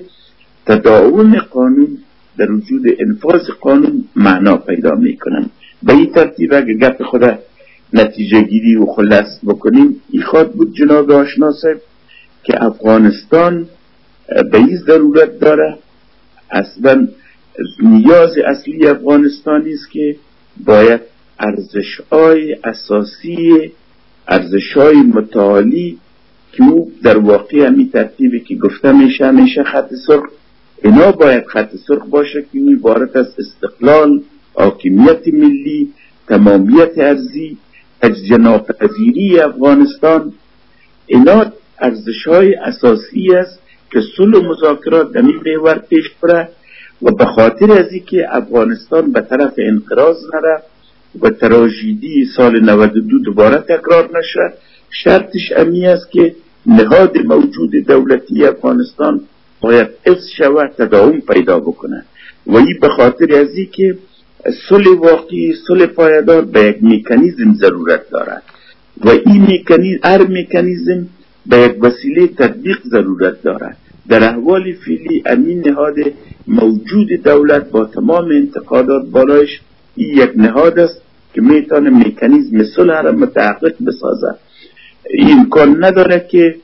تداوم قانون، در وجود انفاذ قانون معنا پیدا میکنن. به این ترتیب اگر گپ خود نتیجه گیری و خلاص بکنیم، این خواد بود جناب آشنا صاحب که افغانستان به این ضرورت داره، اصلا نیاز اصلی افغانستانی است که باید ارزش‌های اساسی، ارزش‌های متعالی که او در واقع همین ترتیبی که گفته میشه خط سرخ، اینا باید خط سرخ باشه که این عبارت از استقلال، حاکمیت ملی، تمامیت ارضی، تجزیه‌ناپذیری افغانستان. اینا ارزش‌های اساسی است که صلح و مذاکرات در این محور پیش بره و به خاطر از اینکه افغانستان به طرف انقراض نره و تراژدی سال 92 دوباره تکرار نشه، شرطش امی است که نهاد موجود دولتی افغانستان باید حفظ شود، تداوم پیدا بکنه و این به خاطر از اینکه صلح واقعی، صلح پایدار به یک مکانیزم ضرورت دارد و این مکانیزم، هر مکانیزم به یک وسیله تطبیق ضرورت دارد. در احوال فعلی امین نهاد موجود دولت با تمام انتقادات بالایش این یک نهاد است که میتونه مکانیزم صلح را متحقق بسازه. این امکان نداره که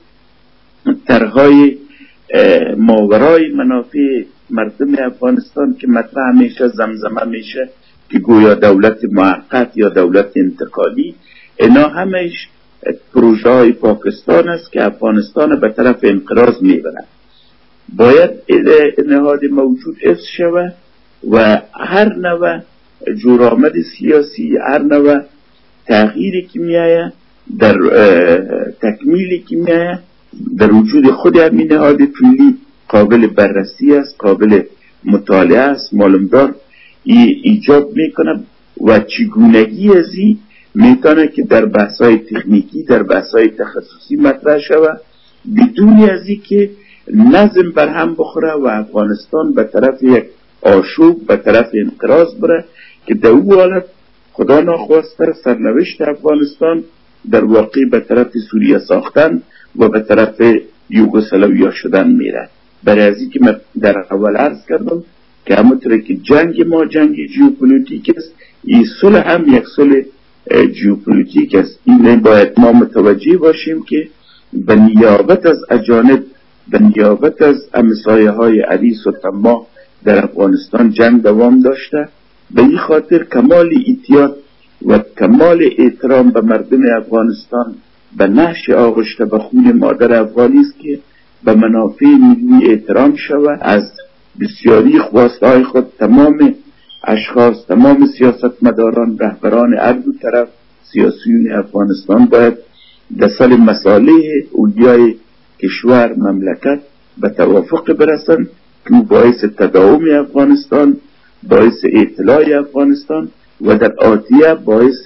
طرحهای ماورای منافع مردم افغانستان که مطرح میشه زمزمه میشه که گویا دولت موقت یا دولت انتقالی، اینا همش پروژه های پاکستان است که افغانستان به طرف انقراض میبرن. باید نهاد موجود حفظ شود و هر نوع جرآمد سیاسی، هر نوع تغییری که میآید در تکمیلی که میآید در وجود خود همین نهاد پلی قابل بررسی است، قابل مطالعه است، معلومدار ایجاب میکنه و چگونگی از این میتونه که در بحث‌های تکنیکی، در بحث‌های تخصصی مطرح شود بدون از این که نظم بر هم بخوره و افغانستان به طرف یک آشوب، به طرف انقراض بره که در او حالت خدا ناخواسته سرنوشت افغانستان در واقع به طرف سوریه ساختن و به طرف یوگسلاویا شدن میره. برای از این که من در اول عرض کردم که همونطور که جنگ ما جنگ ژئوپلیتیک است، این صلح هم یک صلح ژئوپلیتیک است. این باید ما متوجه باشیم که به نیابت از اجانب، به نیابت از همسایه های عریس و طماع در افغانستان جنگ دوام داشته. به این خاطر کمال احتیاط و کمال احترام به مردم افغانستان به نهش آغشته به خون مادر افغانی است که به منافع ملی احترام شود. از بسیاری خواستهای خود تمام اشخاص، تمام سیاستمداران، رهبران هر دو طرف، سیاسیون افغانستان باید در سر مصالح اولیای کشور، مملکت به توافق برسند که باعث تداوم افغانستان، باعث اطلاع افغانستان و در آتیه باعث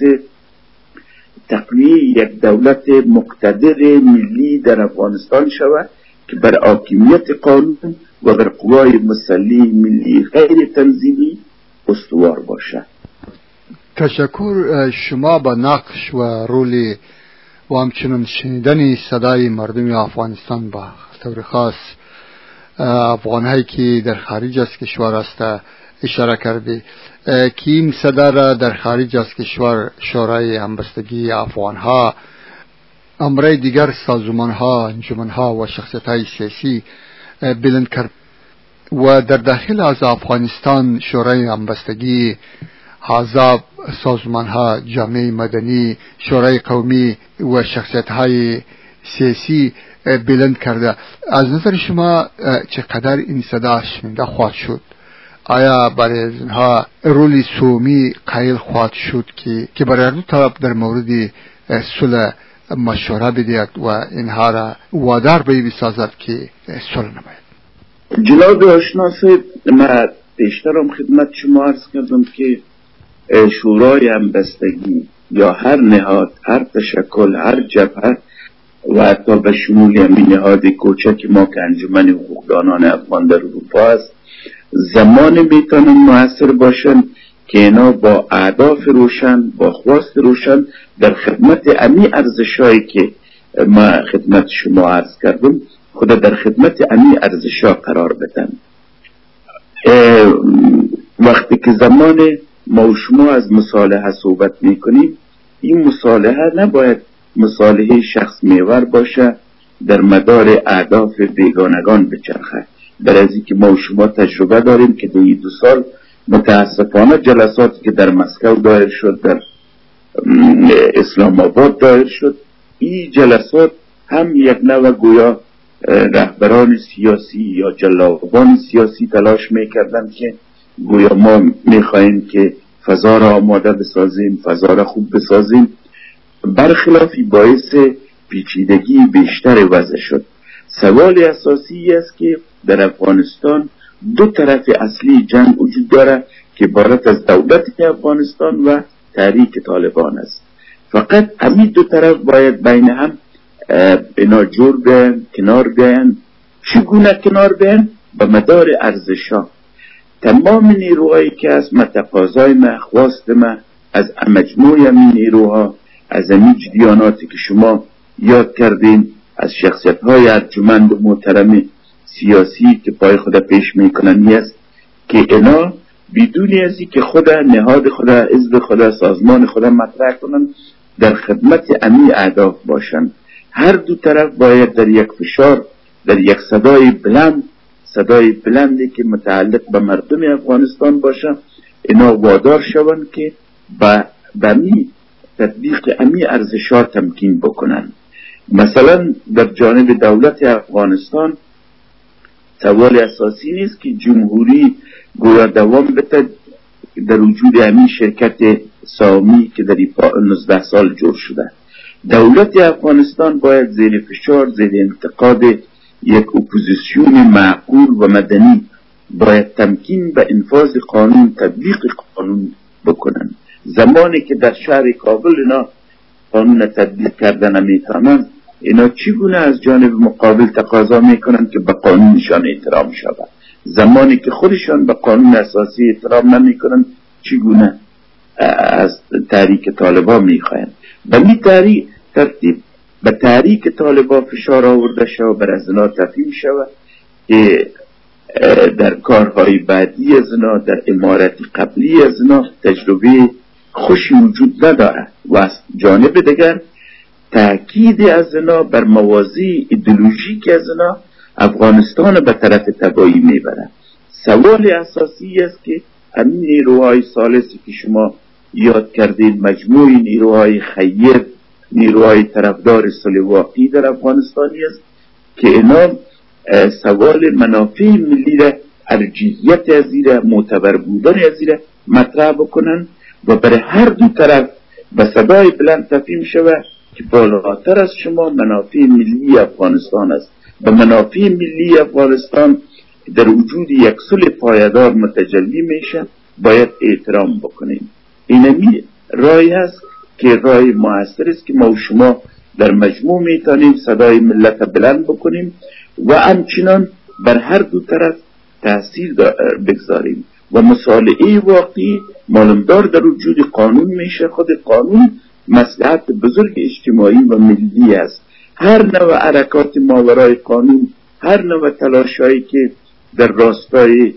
تقویه یک دولت مقتدر ملی در افغانستان شود که بر حاکمیت قانون و بر قوای مسلح ملی غیر تنظیمی استوار باشد.
تشکر شما به نقش و رول و همچنین شنیدن صدای مردم افغانستان با طور خاص افغانهایی که در خارج از کشور است اشاره کرده که این صدا را در خارج از کشور شورای همبستگی افغانها، امرای دیگر سازمانها، انجمنها و شخصیت‌های سیاسی بلند کرد و در داخل از افغانستان شورای همبستگی، احزاب، سازمانها، جامعه مدنی، شورای قومی و شخصیت‌های سیاسی بلند کرده. از نظر شما چقدر این صدا شنیده خواهد شد؟ آیا برای اینها رولی سومی قائل خواهد شد که برای هر دو طرف در مورد صلح مشوره بدهد و اینها را وادار به بسازد که صلح نماید؟
جناب آشنا صاحب، من پیشترم خدمت شما عرض کردم که شورای همبستگی یا هر نهاد، هر تشکل، هر جبهه و حتی به شمول همین نهاد کوچک ما که انجمن حقوقدانان افغان در اروپا است، زمان میتونن موثر باشن که اینا با اهداف روشن، با خواست روشن در خدمت امی ارزشایی که ما خدمت شما عرض کردم خود در خدمت امی ارزشا قرار بدن. وقتی که زمان ما و شما از مصالحه صحبت میکنیم، این مصالحه نباید مصالحه شخص محور باشه، در مدار اهداف بیگانگان بچرخه. برای از اینکه ما و شما تجربه داریم که در 2 سال متاسفانه جلساتی که در مسکو دایر شد، در اسلام آباد دایر شد، این جلسات هم یک نوع گویا رهبران سیاسی یا جلابان سیاسی تلاش میکردن که گویا ما میخواهیم که فضا را آماده بسازیم، فضا را خوب بسازیم، برخلافی باعث پیچیدگی بیشتر وضع شد. سوال اساسی است که در افغانستان 2 طرف اصلی جنگ وجود داره که عبارت از دولت افغانستان و تحریک طالبان است. فقط همین 2 طرف باید بین هم اینا جور بیان، کنار بیان. چگونه کنار بیان؟ به مدار ارزش‌ها. تمام نیروهایی که از تقاضای ما، خواست ما از مجموع همین نیروها، از همین جریاناتی که شما یاد کردین، از شخصیت‌های ارجمند و محترم سیاسی که پای خود پیش میکنن نیست که اینا بدون از که خود نهاد خود، حزب خود، سازمان خود مطرح کنن، در خدمت امی اهداف باشن. هر 2 طرف باید در یک فشار، در یک صدای بلندی که متعلق به مردم افغانستان باشه، اینا وادار شوند که به تطبیق امی ارزش‌ها تمکین بکنن. مثلا در جانب دولت افغانستان سوال اساسی نیست که جمهوری گویا دوام بده در وجود همین شرکت سامی که در 19 سال جور شده. دولت افغانستان باید زیر فشار، زیر انتقاد یک اپوزیسیون معقول و مدنی باید تمکین به انفاذ قانون، تطبیق قانون بکنن. زمانی که در شهر کابل اینا قانون تطبیق کردن نمیتونن، اینا چگونه از جانب مقابل تقاضا میکنن که به قانونشان احترام شود؟ زمانی که خودشان به قانون اساسی احترام نمیکنن، چگونه از تحریک طالبان میخواین؟ به می ترتیب به تحریک طالبان فشار آورده شود، بر از اینا تفهیم شود که در کارهای بعدی از اینا، در امارت قبلی از اینا تجربه خوشی وجود نداره و از جانب دیگر تأکید از اینا بر موازی ایدئولوژیک از اینا افغانستان به طرف تباهی میبره. سوال اساسی است که همین نیروهای ثالثی که شما یاد کردید، مجموعه نیروهای خیر، نیروهای طرفدار صلح واقعی در افغانستانی است که اینا سوال منافع ملی را، ارجحیت از ایره، معتبر بودن از ایره مطرح بکنن و برای هر دو طرف به صدای بلند تفهیم شود که بالاتر از شما منافع ملی افغانستان است. به منافع ملی افغانستان در وجود یک صلح پایدار متجلی میشه، باید احترام بکنیم. اینمی رای است که رای موثر است که ما و شما در مجموع میتونیم صدای ملت بلند بکنیم و همچنان بر هر دو طرف تأثیر بگذاریم و مصالحه واقعی معلومدار در وجود قانون میشه. خود قانون مصلحت بزرگ اجتماعی و ملی است. هر نوع حرکات ماورای قانون، هر نوع تلاشایی که در راستای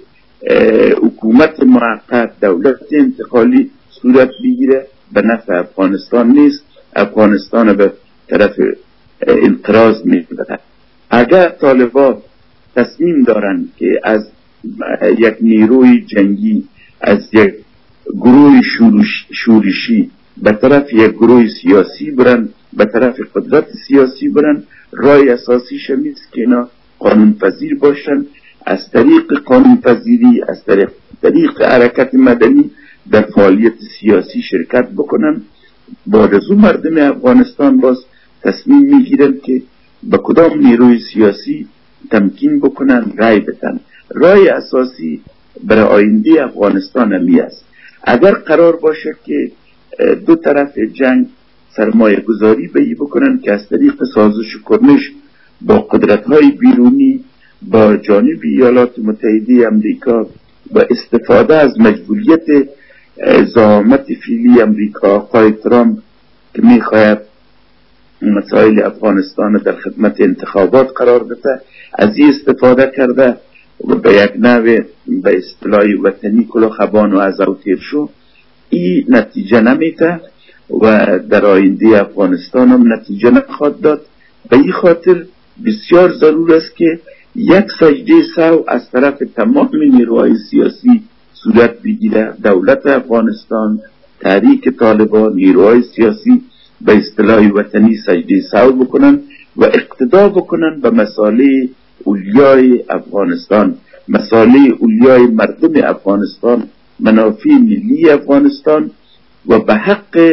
حکومت موقت، دولت انتقالی صورت بگیره به نفع افغانستان نیست، افغانستان به طرف انقراض میبره. اگر طالبان تصمیم دارن که از یک نیروی جنگی، از یک گروه شورشی به طرف یک گروه سیاسی برن، به طرف قدرت سیاسی برن، رای اساسی شمیست که اینا قانون پذیر باشن، از طریق قانون پذیری، از طریق حرکت مدنی در فعالیت سیاسی شرکت بکنن. بعد از اون مردم افغانستان باز تصمیم میگیرن که به کدام نیروی سیاسی تمکین بکنن، رای بدن. رای اساسی برای آینده افغانستان همی است. اگر قرار باشه که دو طرف جنگ سرمایه گذاری بهی بکنن که از طریق سازش و کنش با قدرت های بیرونی، با جانب ایالات متحده امریکا و استفاده از مجبوریت زعامت فعلی امریکا، آقای ترامپ که میخواهد مسائل افغانستان در خدمت انتخابات قرار بده، از این استفاده کرده و به یک نوع به اصطلاح وطنی کلو خبان و از او تیر شو، این نتیجه نمیده و در آینده افغانستان هم نتیجه نخواهد داد. به این خاطر بسیار ضرور است که یک سجده سو از طرف تمام نیروهای سیاسی صورت بگیره. دولت افغانستان، تحریک طالبان، نیروهای سیاسی به اصطلاح وطنی سجده سو بکنن و اقتدا بکنن به مصالح اولیای افغانستان، مصالح اولیای مردم افغانستان، منافع ملی افغانستان و به حق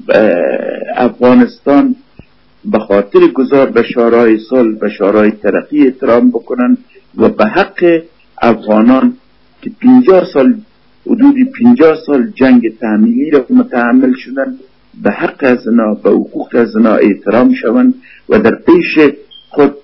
افغانستان به خاطر گذار به شورای صلح، به شورای ترقی احترام بکنن و به حق افغانان که 50 سال، حدود 50 سال جنگ تحمیلی را متحمل شدن، به حق از اینا، به حقوق از اینا احترام شوند و در پیش خود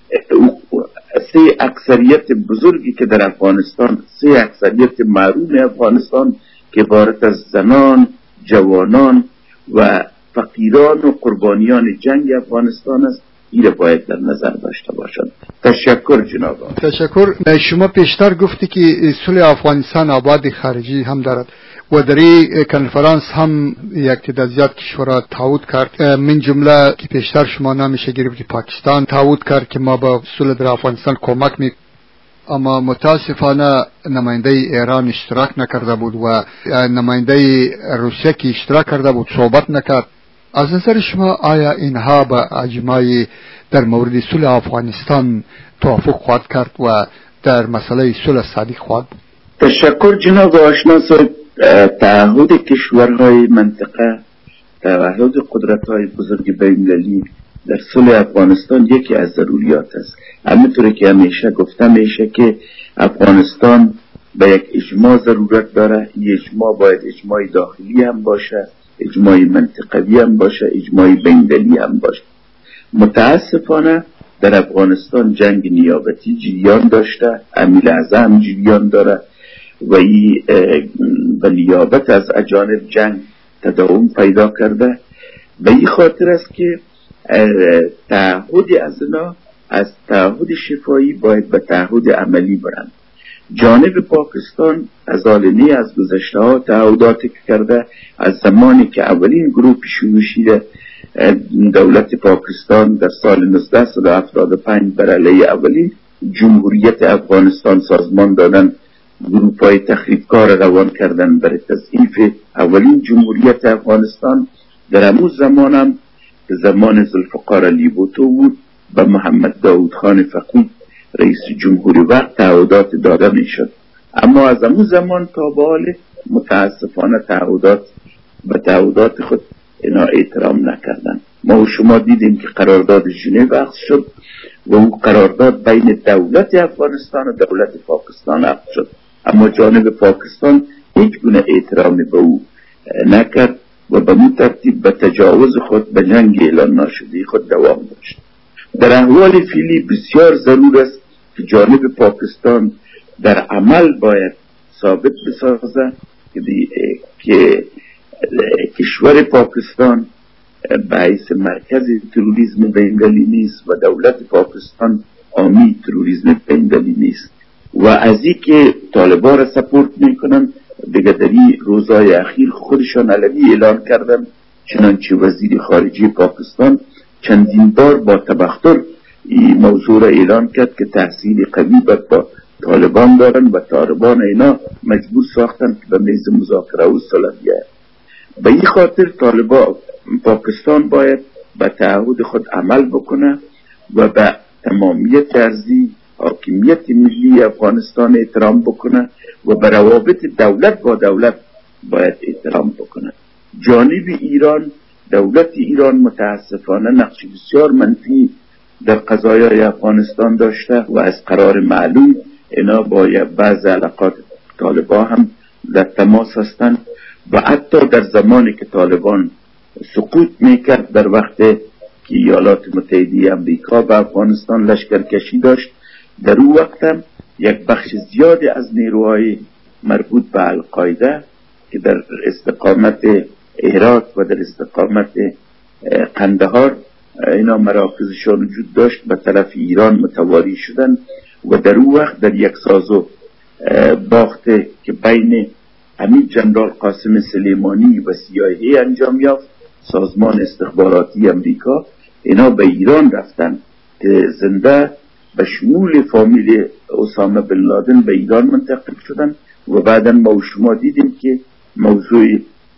سه اکثریت بزرگی که در افغانستان، سه اکثریت معروم افغانستان که عبارت از زنان، جوانان و فقیران و قربانیان جنگ افغانستان است، این باید در نظر داشته باشند. تشکر جناب.
تشکر. شما پیشتر گفتی که صلح افغانستان آباد خارجی هم دارد و در این کنفرانس هم یک تعداد زیاد کشورها تعهد کرد، من جمله که پیشتر شما نمیشه گرفت که پاکستان تعهد کرد که ما با صلح در افغانستان کمک می، اما متاسفانه نماینده ایران اشتراک نکرده بود و نماینده روسیه که اشتراک کرده بود صحبت نکرد. از نظر شما آیا اینها به اجماع در مورد صلح افغانستان توافق خواهد کرد و در مسئله صلح صادق خواهد بود؟
تشکر جناب آشنا صاحب. تعهد کشورهای منطقه، تعهد قدرت‌های بزرگ بین‌المللی در صلح افغانستان یکی از ضروریات است. همینطوری که همیشه گفتم میشه که افغانستان به یک اجماع ضرورت داره. این اجماع باید اجماع داخلی هم باشه، اجماع منطقوی هم باشه، اجماع بین‌المللی هم باشه. متاسفانه در افغانستان جنگ نیابتی جریان داشته، امیر اعظم جریان داره و این به نیابت از اجانب جنگ تداوم پیدا کرده. به این خاطر است که تعهد از اینا از تعهد شفاهی باید به تعهد عملی برند. جانب پاکستان از آلینی از گذشته ها تعهدات کرده. از زمانی که اولین گروپ شروع شده دولت پاکستان در سال 1975 بر علیه اولین جمهوریت افغانستان سازمان دادن، گروپ های تخریبکار روان کردن برای تضعیف اولین جمهوریت افغانستان. در همون زمان هم زمان ذوالفقار علی بوتو بود، به محمد داود خان فقید رئیس جمهوری وقت تعهدات داده می شد. اما از همون زمان تا به حال متاسفانه به تعهدات خود اینا احترام نکردن. ما و شما دیدیم که قرارداد ژنو عقد شد و اون قرارداد بین دولت افغانستان و دولت پاکستان عقد شد، اما جانب پاکستان هیچ گونه احترامی به او نکرد و به این ترتیب به تجاوز خود به جنگ اعلان نشده خود دوام داشت. در احوال فعلی بسیار ضرور است که جانب پاکستان در عمل باید ثابت بسازد که کشور پاکستان به حیث مرکز تروریسم بین‌المللی نیست و دولت پاکستان حامی تروریسم بین‌المللی نیست و از این که طالبان را سپورت میکنن دیگه در این روزهای اخیر خودشان علنی اعلان کردن، چنانچه وزیر خارجه پاکستان چندین بار با تبختر این موضوع را اعلان کرد که تحصیل قوی با طالبان دارن و طالبان اینا مجبور ساختن که به میز مذاکره و صلح بیاید. به این خاطر طالبان پاکستان باید به تعهد خود عمل بکنه و به تمامیت ارضی حاکمیت ملی افغانستان احترام بکنه و به روابط دولت با دولت باید احترام بکنه. جانب ایران، دولت ایران متاسفانه نقش بسیار منفی در قضایای افغانستان داشته و از قرار معلوم اینا با بعض علاقات طالبان هم در تماس هستند و حتی در زمانی که طالبان سقوط میکرد در وقت که ایالات متحده امریکا به افغانستان لشکرکشی داشت، در اون وقت هم یک بخش زیادی از نیروهای مربوط به القاعده که در استقامت عراق و در استقامت قندهار اینا مراکزشان وجود داشت به طرف ایران متواری شدن و در اون وقت در یک سازو باخته که بین امیر جنرال قاسم سلیمانی و CIA انجام یافت، سازمان استخباراتی امریکا، اینا به ایران رفتن که زنده به شمول فامیل اسامه بن لادن به ایران منتقل شدن و بعدا ما و شما دیدیم که موضوع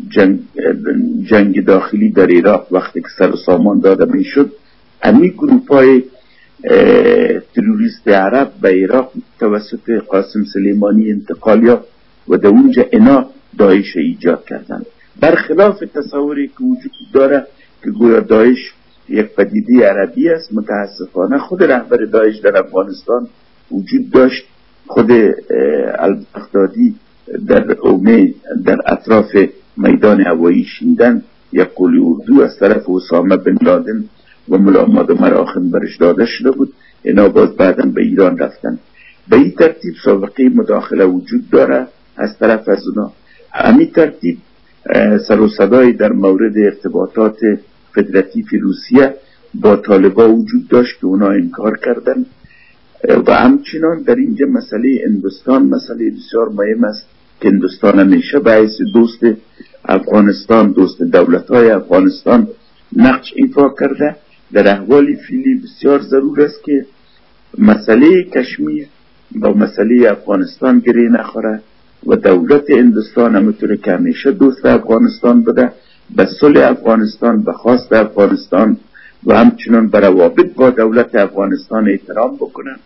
جنگ داخلی در عراق وقتی که سر و سامان داده می شد، امی گروپ های تروریست عرب به عراق توسط قاسم سلیمانی انتقال یافت و در اونجا اینا داعش ایجاد کردن. برخلاف تصوری که وجود داره که گویا داعش یک پدیده عربی است، متاسفانه خود رهبر داعش در افغانستان وجود داشت. خود البغدادی در در اطراف میدان هوایی شیندن یک قولی اردو از طرف اسامه بن لادن و ملا ماد مراخم برش داده شده بود. اینا باز بعدا به ایران رفتن. به این ترتیب سابقه مداخله وجود داره از طرف از اونا. همین ترتیب سر و صدای در مورد ارتباطات فدراتیو روسیه با طالبان وجود داشت که اونا انکار کردن و همچنان در اینجا مسئله هندوستان مسئله بسیار مهم است که هندوستان همیشه به حیث دوست افغانستان، دوست دولت‌های افغانستان نقش ایفا کرده. در احوال فعلی بسیار ضرور است که مسئله کشمیر با مسئله افغانستان گره نخوره و دولت هندوستان همونطور که همیشه دوست افغانستان بوده به صلح افغانستان، به خواست افغانستان و همچنان به روابط با دولت افغانستان احترام بکنه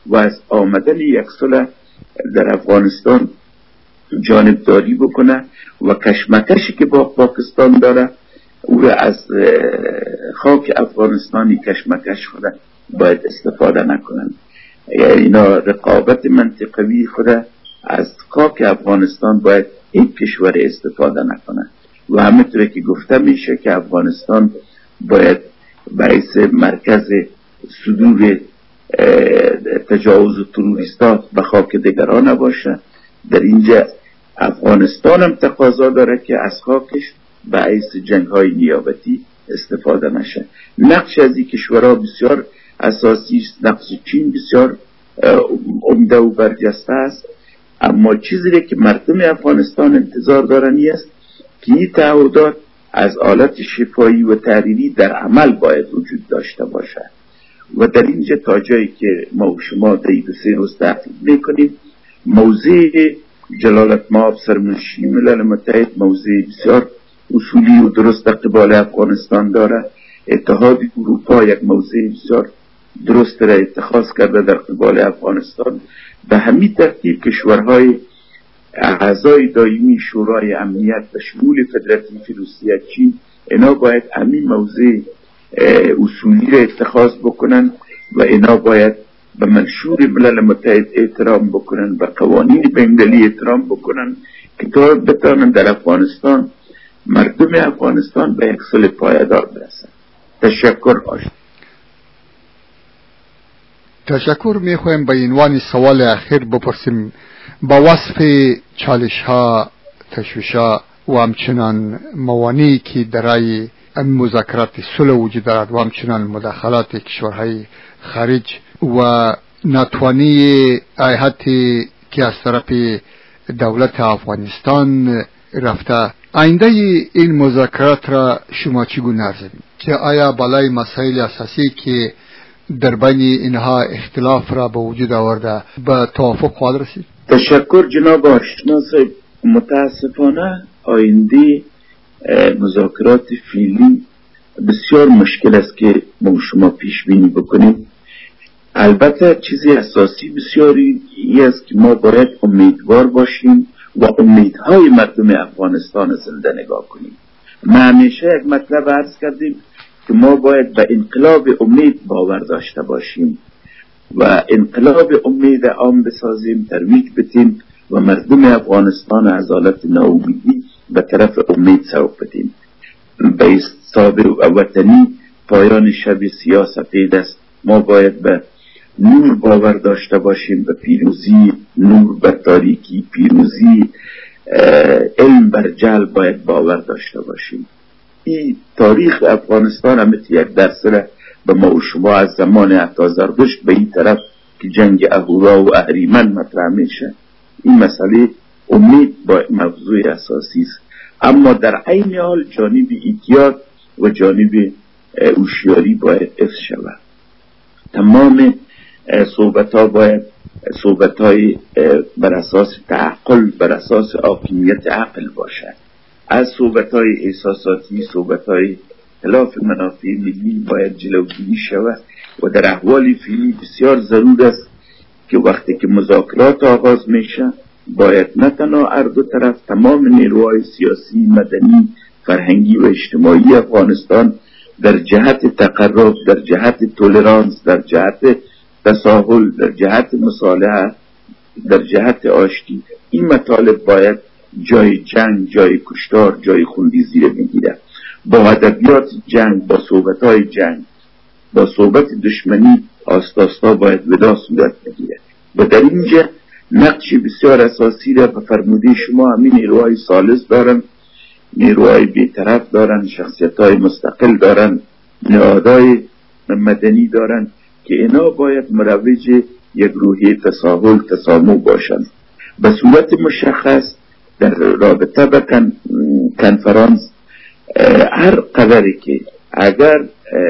و از آمدن یک صلح در افغانستان جانبداری بکنه و کشمکشی که با پاکستان داره او از خاک افغانستانی کشمکش خود باید استفاده نکنن. اینا رقابت منطقوی خود از خاک افغانستان باید این کشور استفاده نکنه و همینطور که گفته میشه که افغانستان باید باعث مرکز صدور تجاوز و تروریستات به خاک دیگران نباشه. در اینجا افغانستان هم تقاضا داره که از خاکش باعث جنگ های نیابتی استفاده نشه. نقش از این کشورها بسیار اساسی است، نقش چین بسیار عمده و برجسته است، اما چیزی که مردم افغانستان انتظار دارن است که این تعهدات از آلت شفایی و تحریری در عمل باید وجود داشته باشه و در اینجا تا جایی که ما و شما در 2-3 روز تحقیق میکنیم موضع جلالت مآب سرمنشی ملل متحد موضع بسیار اصولی و درست در قبال افغانستان داره. اتحاد اروپا یک موضع بسیار درست را اتخاذ کرده در قبال افغانستان. به همین ترتیب کشورهای اعضای دائمی شورای امنیت به شمول فدراتیو روسیه، چین، اینا باید همین موضع اصولی را اتخاذ بکنن و اینا باید به منشور ملل متحد احترام بکنن، به قوانین بین‌المللی احترام بکنن که تا بتانن در افغانستان مردم افغانستان به یک صلح پایدار برسن. تشکر باشد.
تشکر. میخوایم به عنوان سوال اخیر بپرسیم با وصف چالش ها، تشویش ها و همچنان موانعی که درای مذاکرات صلح وجود دارد و همچنان مداخلات کشورهای خارج و ناتوانی هیئتی که از طرف دولت افغانستان رفته، آینده این مذاکرات را شما چگونه ارزیابید؟ که آیا بالای مسائل اساسی که در بین اینها اختلاف را به وجود آورده به توافق خواهد رسید؟
تشکر جناب آشنا صاحب. متاسفانه آینده مذاکرات فعلی بسیار مشکل است که ما شما پیش بینی بکنیم. البته چیزی اساسی بسیاری است که ما باید امیدوار باشیم و امیدهای مردم افغانستان زنده نگاه کنیم. ما همیشه یک مطلب عرض کردیم که ما باید به انقلاب امید باور داشته باشیم و انقلاب امید عام بسازیم، ترویج بدیم و مردم افغانستان از حالت ناامیدی به طرف امید سوق بدیم. به استعداد وطنی پایان شب سیاه سفید است. ما باید به نور باور داشته باشیم، به پیروزی، نور بر تاریکی، پیروزی، علم بر جهل باید باور داشته باشیم. این تاریخ افغانستان هم یک درس را به ما و شما از زمان عطا زردشت به این طرف که جنگ اهورا و اهریمن مطرح میشه. این مسئله امید با موضوع اساسی است، اما در عین حال جانب احتیاط و جانب هوشیاری باید حفظ شود. تمام صحبت‌ها باید صحبت‌های بر اساس تعقل، بر اساس حاکمیت عقل باشد. از صحبت‌های احساساتی، صحبت‌های خلاف منافع ملی باید جلوگیری شود و در احوال فعلی بسیار ضرور است که وقتی که مذاکرات آغاز میشه باید نه تنها هر دو طرف، تمام نیروهای سیاسی، مدنی، فرهنگی و اجتماعی افغانستان در جهت تقرب، در جهت تولرانس، در جهت تساهل، در جهت مصالحه، در جهت آشتی، این مطالب باید جای جنگ، جای کشتار، جای خونریزی رو میگیره. با ادبیات جنگ، با صحبت‌های جنگ، با صحبت دشمنی آستاستا باید ودا صورت بگیره و در اینجا نقش بسیار اساسی را به فرموده شما همین نیروهای ثالث دارن، نیروهای بی‌طرف دارن، شخصیت‌های مستقل دارن، نهادهای مدنی دارن که اینا باید مروج یک روحیه تساهل، تسامح باشند. به صورت مشخص در رابطه به کنفرانس هر قدری که اگر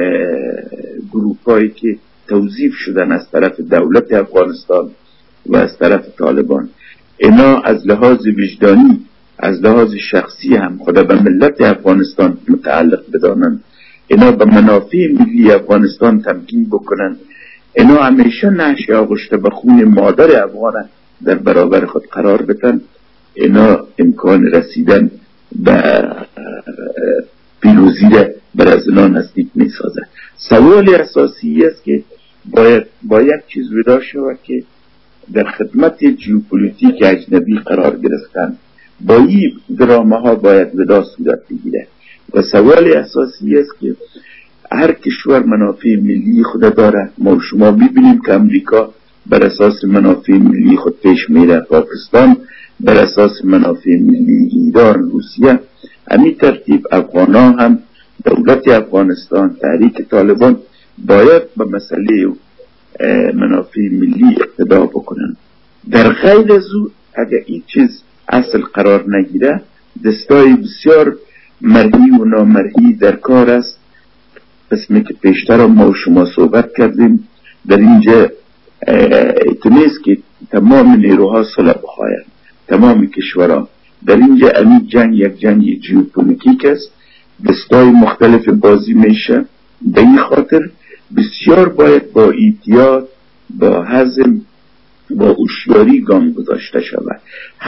گروپایی که توظیف شدن از طرف دولت افغانستان و از طرف طالبان، اینا از لحاظ وجدانی، از لحاظ شخصی هم خدا به ملت افغانستان متعلق بدانند، اینا به منافع ملی افغانستان تمکین بکنن، اینا همیشه نعش آغشته به خون مادر افغان در برابر خود قرار بدن. اینا امکان رسیدن به پیروزی را بر از اینا نزدیک می سازد. سوال اساسی است که با یک چیز ودا شود که در خدمت جیوپولیتیک اجنبی قرار گرفتن، با این درامه ها باید ودا صورت بگیره. و سوال اساسی است که هر کشور منافع ملی خود داره. ما شما ببینیم که امریکا بر اساس منافع ملی خود پیش میره، پاکستان بر اساس منافع ملی، ایران، روسیه. همین ترتیب افغانان هم، دولت افغانستان، تحریک طالبان باید به مسئله منافع ملی اقتدا بکنن. در غیر از او اگر این چیز اصل قرار نگیره، دستای بسیار مرئی و نامرئی در کار است. قسمی که پیشتر ما و شما صحبت کردیم، در اینجا اتنیست که تمام نیروها صلح بخواهند، تمام کشورها در اینجا امی جنگ یک جنگ جیوپولیتیک است. دستای مختلف بازی میشه. به این خاطر بسیار باید با احتیاط، با حزم، با هوشیاری گام گذاشته شود.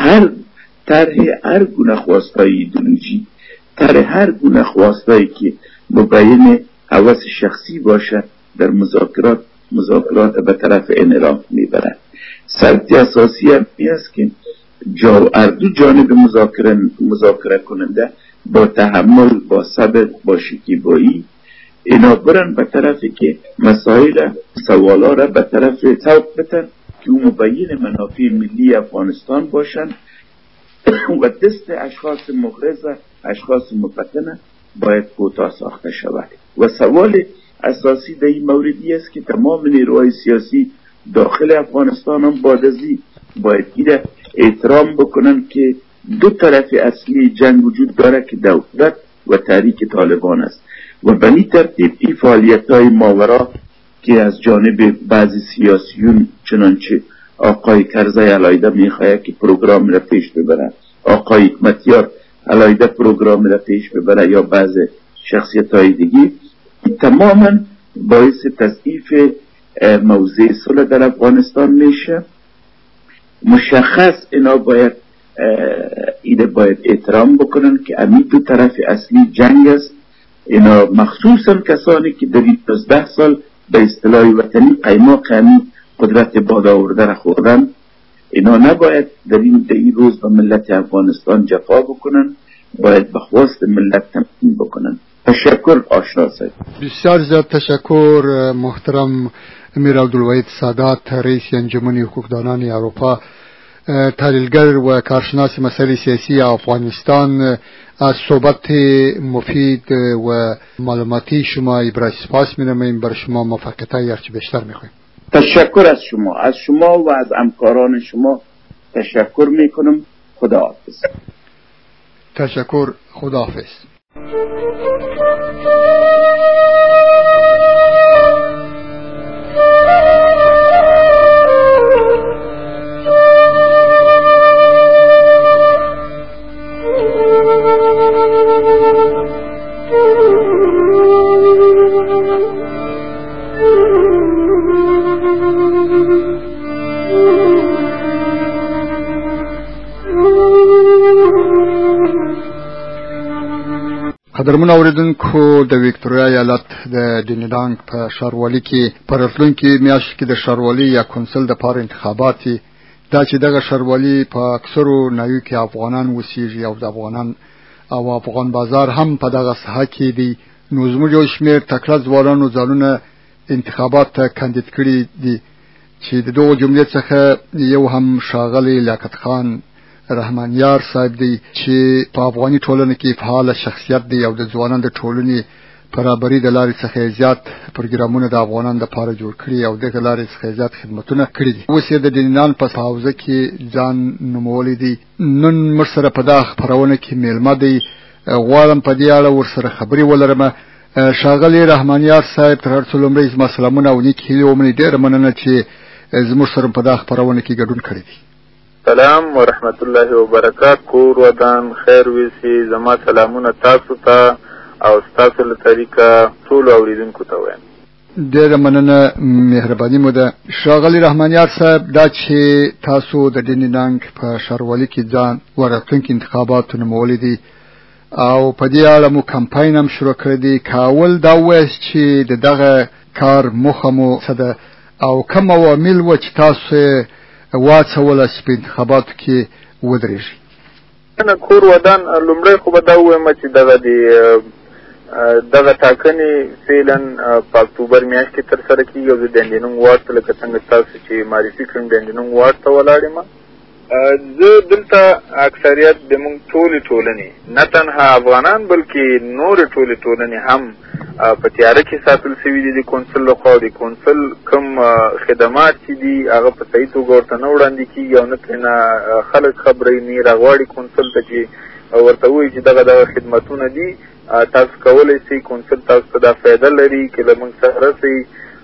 هر گونه خواستای ایدئولوژی، هر گونه خواستایی که مبین هوس شخصی باشه در مذاکرات به طرف انحراف میبرد. شرط اساسی هم است که هر دو جانب مذاکره کننده با تحمل، با صبر، با شکیبایی اینا برن به طرفی که مسائل سوالا را به طرف سوق بتن که اون مبین منافع ملی افغانستان باشن و دست اشخاص مغرض، اشخاص مفتن باید کوتاه ساخته شود. و سوال اساسی در این موردی است که تمام نیروهای سیاسی داخل افغانستان هم باید ایره احترام بکنن که دو طرف اصلی جنگ وجود داره که دولت و تحریک طالبان است. و به این ترتیب این فعالیت‌های ماورا که از جانب بعضی سیاسیون چنانچه آقای کرزی علایده میخواهد که پروگرام را پیش ببره، آقای حکمتیار علایده پروگرام را پیش ببره یا بعض شخصیت‌های دیگه، تماما باعث تضعیف موضع صلح در افغانستان میشه. مشخص اینا باید احترام بکنن که امی دو طرف اصلی جنگ است. اینا مخصوصا کسانی که در این 12 سال به اصطلاح وطنی قیماق همین قدرت باد آورده را خوردن، اینا نباید در این روز به ملت افغانستان جفا بکنن، باید به خواست ملت تمکین بکنن. تشکر آشنا صاحب.
بسیار زیاد تشکر محترم امیر عبدالوحید سادات، رئیس انجمن حقوقدانان اروپا، تحلیلگر و کارشناس مسائل سیاسی افغانستان، از صحبت مفید و معلوماتی شما ابراز سپاس می‌نماییم. بر شما موفقیت‌های هرچه بیشتر می‌خوایم.
تشکر از شما و از همکاران شما تشکر میکنم. خداحافظ.
تشکر. خداحافظ. قدرمن اوریدونکو، د ویکټوریا ایالت د دینیدانګ په ښاروالۍ کې په راتلونکي میاشت کې د ښاروالۍ یا کونسل دپاره انتخابات دي. دا چې دغه ښاروالۍ په اکثرو نایو کې افغانان اوسېږي او افغان بازار هم په دغه ساحه کې دی، نو زموږ یو شمېر تکړه ځوانانو ځانونه انتخابات ته کاندید کړي دي چې د دغو جملې څخه یو هم ښاغلی لیاقت خان رحمانیار صاحب دی چې په افغاني ټولنه کې فعال شخصیت دی او د ځوانانو د ټولنې برابري د لارې څخه زیات پروګرامونه د افغانانو لپاره جوړ کړي او دغه لارې څخه زیات خدمتونه کړي دي. اوس یې د دینان په حوزه کې ځان نومولی دی. نن موږ سره په دغه خپرونه کې میلمه دی. غواړم په دې اړه ورسره خبرې ولرم. ښاغلی رحمانیار صاحب، تر هر څه لومړی زما سلامونه او نیک هیلې ومنئ. ډېره مننه چې زموږ سره په دغه خپرونه کې ګډون کړی دی.
سلام ورحمت الله وبرکات. کور ودان خیر ویسي. زما سلامونه تاسو ته او ستاسو له طریقه ټولو اوریدونکو ته وایم.
ډېره مننه مهرباني مو ده ښاغلي رحمانیار صاحب. دا چې تاسو د ډینینانګ په ښاروالۍ کې ځان ورغتونکي انتخاباتو نومولی دي او په دې اړه مو کمپاین هم شروع کړی دی، کاول دا ووایاست چې د دغه کار موخه مو څه ده او کوم عوامل وو چې تاسو یې واڅوله چې په انتخاباتو کې ودرېږئ؟
نه کور ودان لومړی خو به دا ووایم چې دغه ټاکنې فعلا په اکتوبر میاشت کې ترسره کېږي او زه ډنډینونګ وارډ ته لکه څنګه تاسو چې معرفي کړم ډنډینونګ وارډ ته ولاړ یم. زه دلته اکثریت د موږ ټولې ټولنې نه تنها افغانان بلکې نورې ټولې ټولنې هم په تیاره کې ساتل شوي دي د کونسل لخوا. د کونسل کوم خدمات چې دي هغه په صحیح توګه ورته نه وړاندې کېږي او نه ترېنه خلک خبروي نه راغواړي کونسل ته چې ورته ووایي چې دغه خدمتونه دي تاسو کولی شئ. کونسل تاسو ته دا فایده لري که له موږ سره رسئ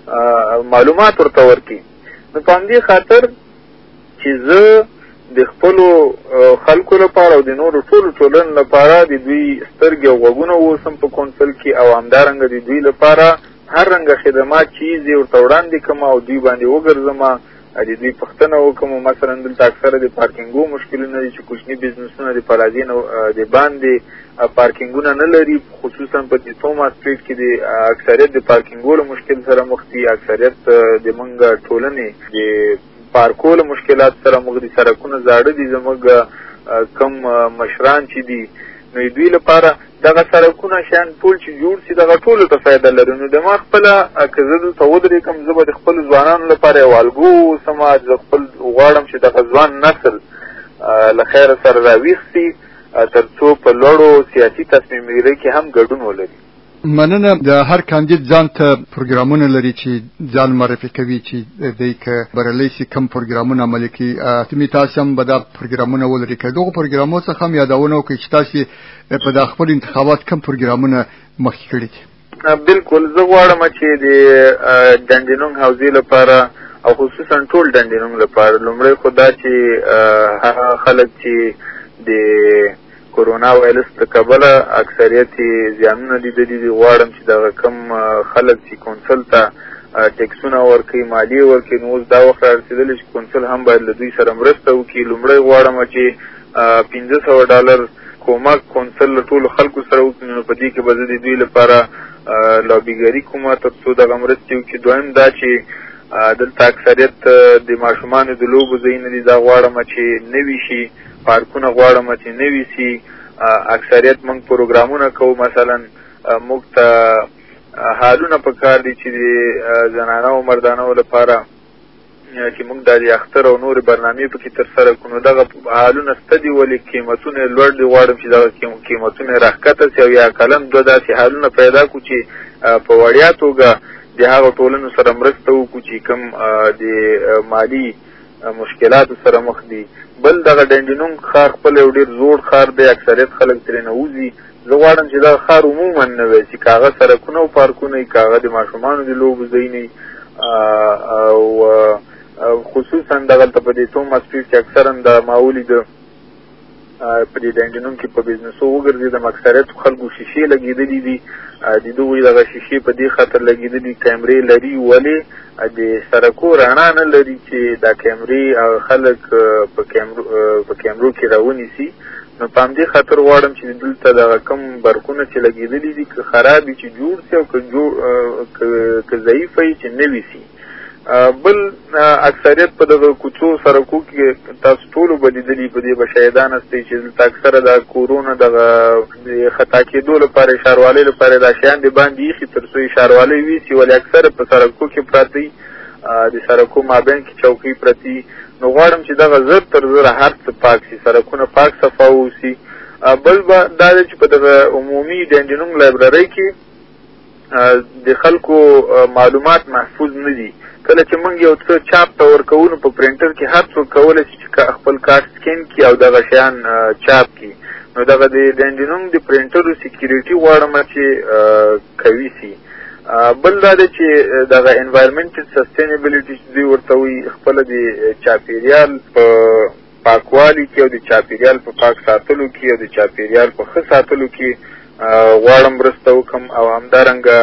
معلومات ورته ورکړي. نو په همدې خاطر چې زه د خپلو خلکو لپاره او د نورو ټولو ټولنو لپاره د دوی سترګې او غوږونه واوسم په کونسل کې او همدارنګه د دوی لپاره هر رنګه خدمات چې زه ورته وړاندې کړم او دوی باندې وګرځم د دوی پوښتنه وکړم. مثلا دلته اکثره د پارکینګو مشکلونه دي چې کوچني بزنسونه د پلازین او د باندې پارکینګونه نه لري، خصوصا په د توما سټریټ کې د اکثریت د پارکینګو له مشکل سره مخ دي. اکثریت د موږ ټولنې د پارکو له مشکلات سره مخ دي. سړکونه زاړه دي زموږ کم مشران چې دي نو دوی لپاره دغه سړکونه شیان ټول چې جوړ شي دغه ټولو ته فایده لري. نو د ما خپله که زه دلته ودرېږم زه به د خپلو ځوانانو لپاره یو الګو اوسم. زه خپل غواړم چې دغه ځوان نسل له خیره سره راویښ شي تر څو په لوړو سیاسي تصمیم نیولۍ کې هم ګډون ولري.
مننه. د هر کاندید ځان ته پروګرامونه لري چې ځان معرفي کوي چې دی که بریالی شي کوم پروګرامونه عملي کوي. تمې تاسو هم به دا پروګرامونه ولري که دغو پروګرامونو څخه هم یادونه وکړئ چې تاسو په دا خپل انتخابات کوم پروګرامونه مخکې کړي دي؟
بلکل زه غواړم چې د ډنډینونګ حوزې لپاره او خصوصا ټول ډنډینونګ لپاره لومړی خو دا چې هغه خلک چې د کورونا وایرس له کبله اکثریت زیانونه لیدلي دي غواړم چې دغه کم خلک چې کونسل ته ټیکسونه ورکوي مالیې ورکوي نو اوس دا وخت رارسېدلی چې کونسل هم باید له دوی سره مرسته وکړي. لومړی غواړم چې $500 کومک کونسل له ټولو خلکو سره وکړي نو په دې کې به زه د دوی لپاره لابیګري کوم تر څو دغه مرستې وکړي. دویم دا چې دلته اکثریت د ماشومانو د لوبو ځایونه دي دا غواړم چې نوي شي. پارکونه غواړم چې نوي شي. اکثریت موږ پروګرامونه کوو مثلا موږ ته حالونه پکار دي چې د زنانه او مردانو لپاره چې موږ د اختر او نور برنامې پکې ترسره کړو. دغه حالونه شته دي ولې قیمتونه لوړ دي. غواړم چې دغه قیمتونه راښکته شي او یا کلن دوه داسې حالونه پیدا کړو چې په وړیا توګه د هغو ټولنو سره مرسته وکړو چې کوم د مالي مشکلاتو سره مخ دي. بل دغه ډنډینونګ ښار خپل یو ډېر زوړ ښار دی، اکثریت خلک ترېنه وځي. زه غواړم چې دغه ښار عموما نه وي چې که هغه سړکونه او پارکونه وي که هغه د ماشومانو د لوبو ځایونه او خصوصا دغلته په دې توما سټریټ کې اکثرا د ما ولیده په دې ډنډینونګ کې په بزنسو وګرځېدم اکثریت خلکو شیشې لګېدلي دي. د دوی دغه شیشې په دې خاطر لګېدلي کیمرې لري ولې د سړکو رڼا نه لري چې دا کیمرې خلک په کیمرو کې راونیسي. نو په همدې خاطر غواړم چې دلته دغه کم برقونه چې لګېدلي دي که خراب وي چې جوړ شي او که ضعیف وي چې نوي شي. بل اکثریت په دغه کوڅو سړکو کې تاسو ټولو به لیدلي په دې به شاهدان هستئ چې دلته اکثره د کورونه دغه د خطا کېدو لپاره ښاروالۍ لپاره دا شیان د باندې ایښي تر څو ښاروالۍ ویسي ولې اکثره په سړکو کې پراته د سړکو مابین کې چوکۍ پرتې. نو غواړم چې دغه زر تر زره هر څه پاک شي، سړکونه پاک صفا واوسي. بل به دا دی چې په دغه عمومي ډنډینونګ لایبررۍ کې د خلکو معلومات محفوظ نه دي. کله چې موږ یو څه چاپ ته ورکوو نو په پرنټر کې هر څوک کولی شي چې خپل کارت سکین کړي او دغه شیان چاپ کړي. نو دغه د ډنډینونګ د پرنټرو سیکیورټي غواړم چې قوي شي. بل دا دی چې دغه انوایرمنټل سسټینیبلیټي چې دوی ورته وایي خپله د چاپېریال په پاکوالي کې او د چاپېریال په پاک ساتلو کې او د چاپېریال په ښه ساتلو کې غواړم مرسته وکړم او همدارنګه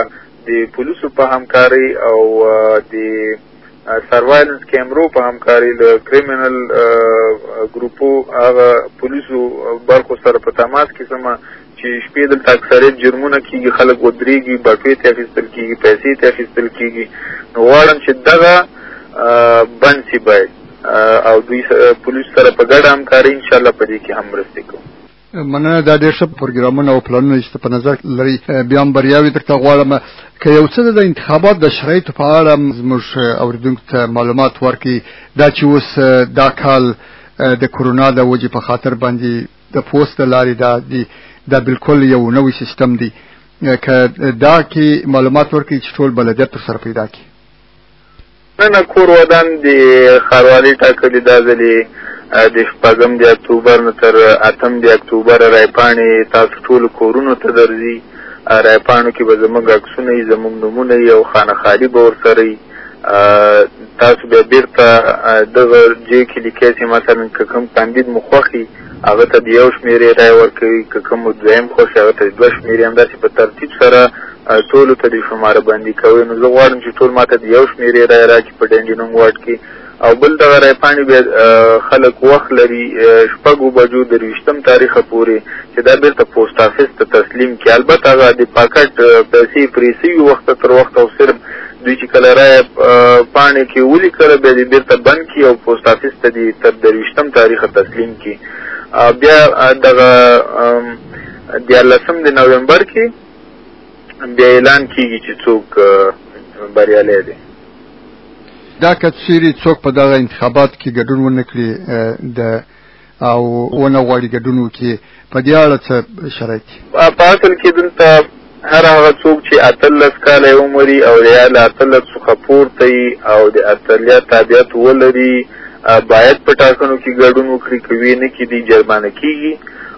د پولیسو په همکاري او د سروایلنس کیمرو په همکاري له کریمینل ګروپو هغه پولیسو برخو سره په تماس کې سمه چې شپې دلته اکثریت جرمونه کېږي، خلک ودرېږي، بټوې ته اخیستل کېږي، پیسې ته اخیستل کېږي. نو غواړم چې دغه بند شي باید او دوی پولیس سره په ګډه همکاري انشاءالله په دې کې هم مرستې کوو.
مننه. دا ډېر ښه پروګرامونه او پلانونه چې په نظر لري بیا هم بریاوې درته غواړم. که یو څه د انتخابات د شرایطو په اړه زموږ اورېدونکو ته معلومات ورکړي، دا چې اوس دا کال د کرونا د وجې په خاطر باندې د پوسټ د لارې دا بالکل یو نوی سیستم دی، که دا کې معلومات ورکړي چې ټول بلدیت ورسره پیدا کړي.
نه کور ودان د ښاروالۍ ټاکلي دا ځلې د 6 د اکتوبر نه تر 8 د اکتوبر رایپاڼې تاسو ټولو کورونو ته درځي. رایپاڼو کې به زموږ عکسونه وي، زموږ نومونه وي او خانهخالي به ورسره وي. تاسو بیا بیرته دغه ځای کې لیکئ چې مثلا که کوم کاندید مو خوښ وي هغه ته د 1 شمېرې رای ورکوي، که کوم مو دویم خوښ وي هغه ته 2 شمېرې، همداسې په ترتیب سره ټولو ته د شماره بندي کوي. نو زه غواړم چې ټول ماته د 1 شمېرې رای راکړي په ډنډینونګ واټ کې. او بل دغه رایپاڼې بیا خلک وخت لري 6 بجو د 20 تاریخه پورې چې دا بیرته پوسټ افیس ته تسلیم کړي. البته هغه د پاکټ پیسې پرې سوي وخته تر وخته او صرف دوی چې کله رایه پاڼې کې ولیکله بیا دې بیرته بند کړي او پوسټ افیس ته دې تر 20 تاریخه تسلیم کړي. بیا دغه 14 د نومبر کې بیا اعلان کېږي چې څوک بریالی دی.
دا که چیرې څوک په دغه انتخابات کې ګډون ونه کړي او ونه غواړي ګډون وکړي، په دې اړه څه شرایط دي؟
په اصل کې دلته هر هغه څوک چې 18 کاله عمر او یا له 18 څخه پورته وي او د اقلیت تابعیت ولري باید په ټاکنو کې ګډون وکړي، که ویې نه کړي جرمانه کېږي.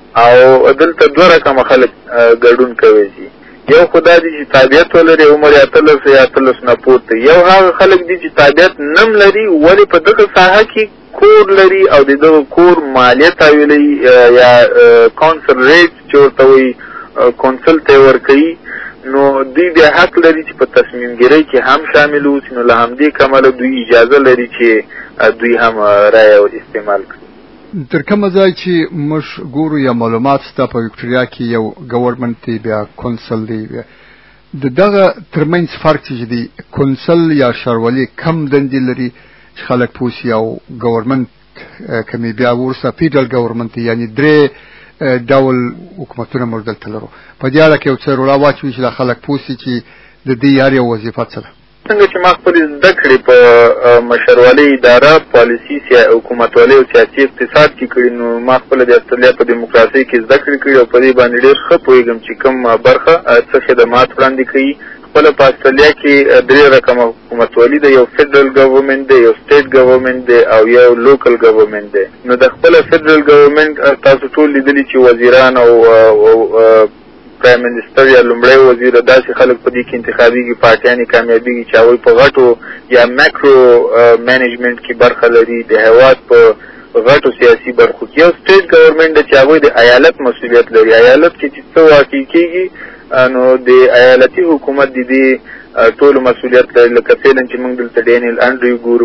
او دلته 2 رقمه خلک ګډون کوي. یو خدا دي چې تابعیت ولري عمر 18 یا 18 نه پورته، یو هغه خلک دي چې تابعیت نم لري ولې په دغه ساحه کې کور لري او د دغه کور مالیه تاویلي یا کونسل ریټ چې ورته وایي کونسل ته ورکوي. نو دوی بیا حق لري چې په تصمیم ګیرۍ کې هم شامل اوسي. نو له همدې کمله دوی اجازه لري چې دوی هم رایه استعمال کړي.
تر کومه ځای چې موږ ګورو یا معلومات شته په وکټوریا کې یو ګورنمنټ دی، بیا کونسل دی، د دغه ترمنځ فرق چې دی کونسل یا ښاروالي کم دندې لري چې خلک پوسي او ګورنمنټ کمې بیا ورسره فیډرل ګورنمنټ یعنی 3 ډول حکومتونه موږ دلته لرو. په دې اړه کې یو څه رولا واچوي چې خلک پوسي چې د دې هر یو وظیفه څه ده.
څنګه چې ما خپل زده کړې په مشروالۍ اداره، پالیسي، حکومتوالۍ او سیاسي اقتصاد کې کړي، نو ما خپله د استرالیا په دیموکراسۍ کې زده کړې کړي او په دې باندې ډېر ښه پوهېږم چې کوم برخه څه خدمات وړاندې کوي. خپله په استرالیا کې 3 رقمه حکومتوالي ده، یو فیډرل ګورنمنټ دی، یو سټیټ ګورنمنټ دی او یو لوکل ګورنمنټ دی. نو د خپله فیډرل ګورنمنټ تاسو ټول لیدلي چې وزیران او پرایم منسټر یا لومړی وزیر داسې خلک په دې کې انتخابېږي، پارټیانې کامیابېږي چې هغوی په غټو یا میکرو مینجمنټ کې برخه لري، د هېواد په غټو سیاسي برخو کې. یو سټیټ ګورنمنټ دی چې هغوی د ایالت مسؤلیت لري. ایالت کې چې څه واقع کېږي نو د ایالتي حکومت د دې ټولو مسؤلیت لري. لکه فعلا چې موږ دلته ډینیل انډریو ګورو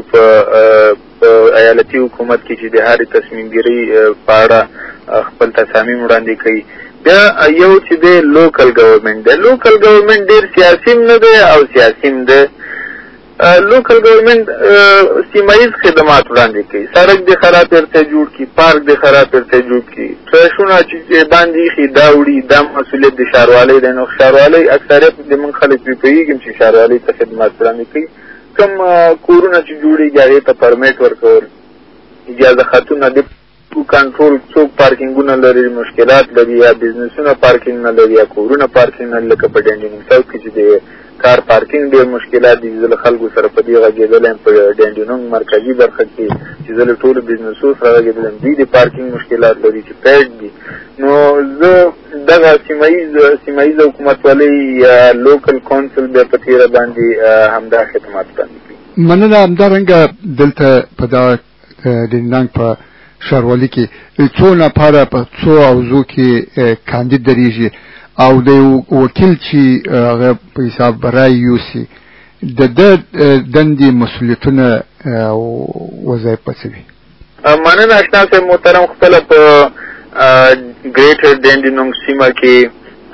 په ایالتي حکومت کې چې د هرې تصمیم ګیرۍ په اړه خپل تصامیم وړاندې کوي. بیا یو چې دی لوکل ګورنمنټ دی. لوکل ګورنمنټ ډېر سیاسي هم نه دی او سیاسي هم دی. لوکل ګورنمنټ سیمایز خدمات وړاندې کوي. سړک دې خراب ورته جوړ کړي، پارک دې خراب ورته جوړ کړي، ټرشونه چې باندې ایښي دا وړي، دا مسؤلیت د ښاروالۍ دی. نو ښاروالۍ اکثریت د موږ خلک پرې پوهېږم چې ښاروالۍ ته خدمات وړاندې کوي. کوم کورونه چې جوړېږي هغې ته پرمیټ ورکول، اجازه خطونه د کنټرول، څوک پارکینګونه لري مشکلات لري یا بزنسونه پارکینګ نه لري یا کورونه پارکینګ نه لري. لکه په ډینډینګ ساوث کې چې د کار پارکینګ ډېر مشکلات دي. زه له خلکو سره په دې غږېدلی یم په ډینډینګ مرکزي برخه کې چې زه له ټولو بزنسو سره غږېدلی یم، دوی د پارکینګ مشکلات لري چې پیډ دي. نو زه دغه سیمه ییزه حکومتوالۍ یا لوکل کونسل بیا په تېره باندې همدا خدمات وړاندې کوي.
مننه. همدارنګه دلته په دغه ډینډینګ په ښاروالي کې څو نفره په څو حوزو کې کاندید درېږي او د وکیل چې هغه په حساب رای یوسي د دندې مسؤلیتونه او وظایف څه دي؟
مننه اشنا صاحب محترم. خپله په ګریټر ډنډینونګ سیمه کې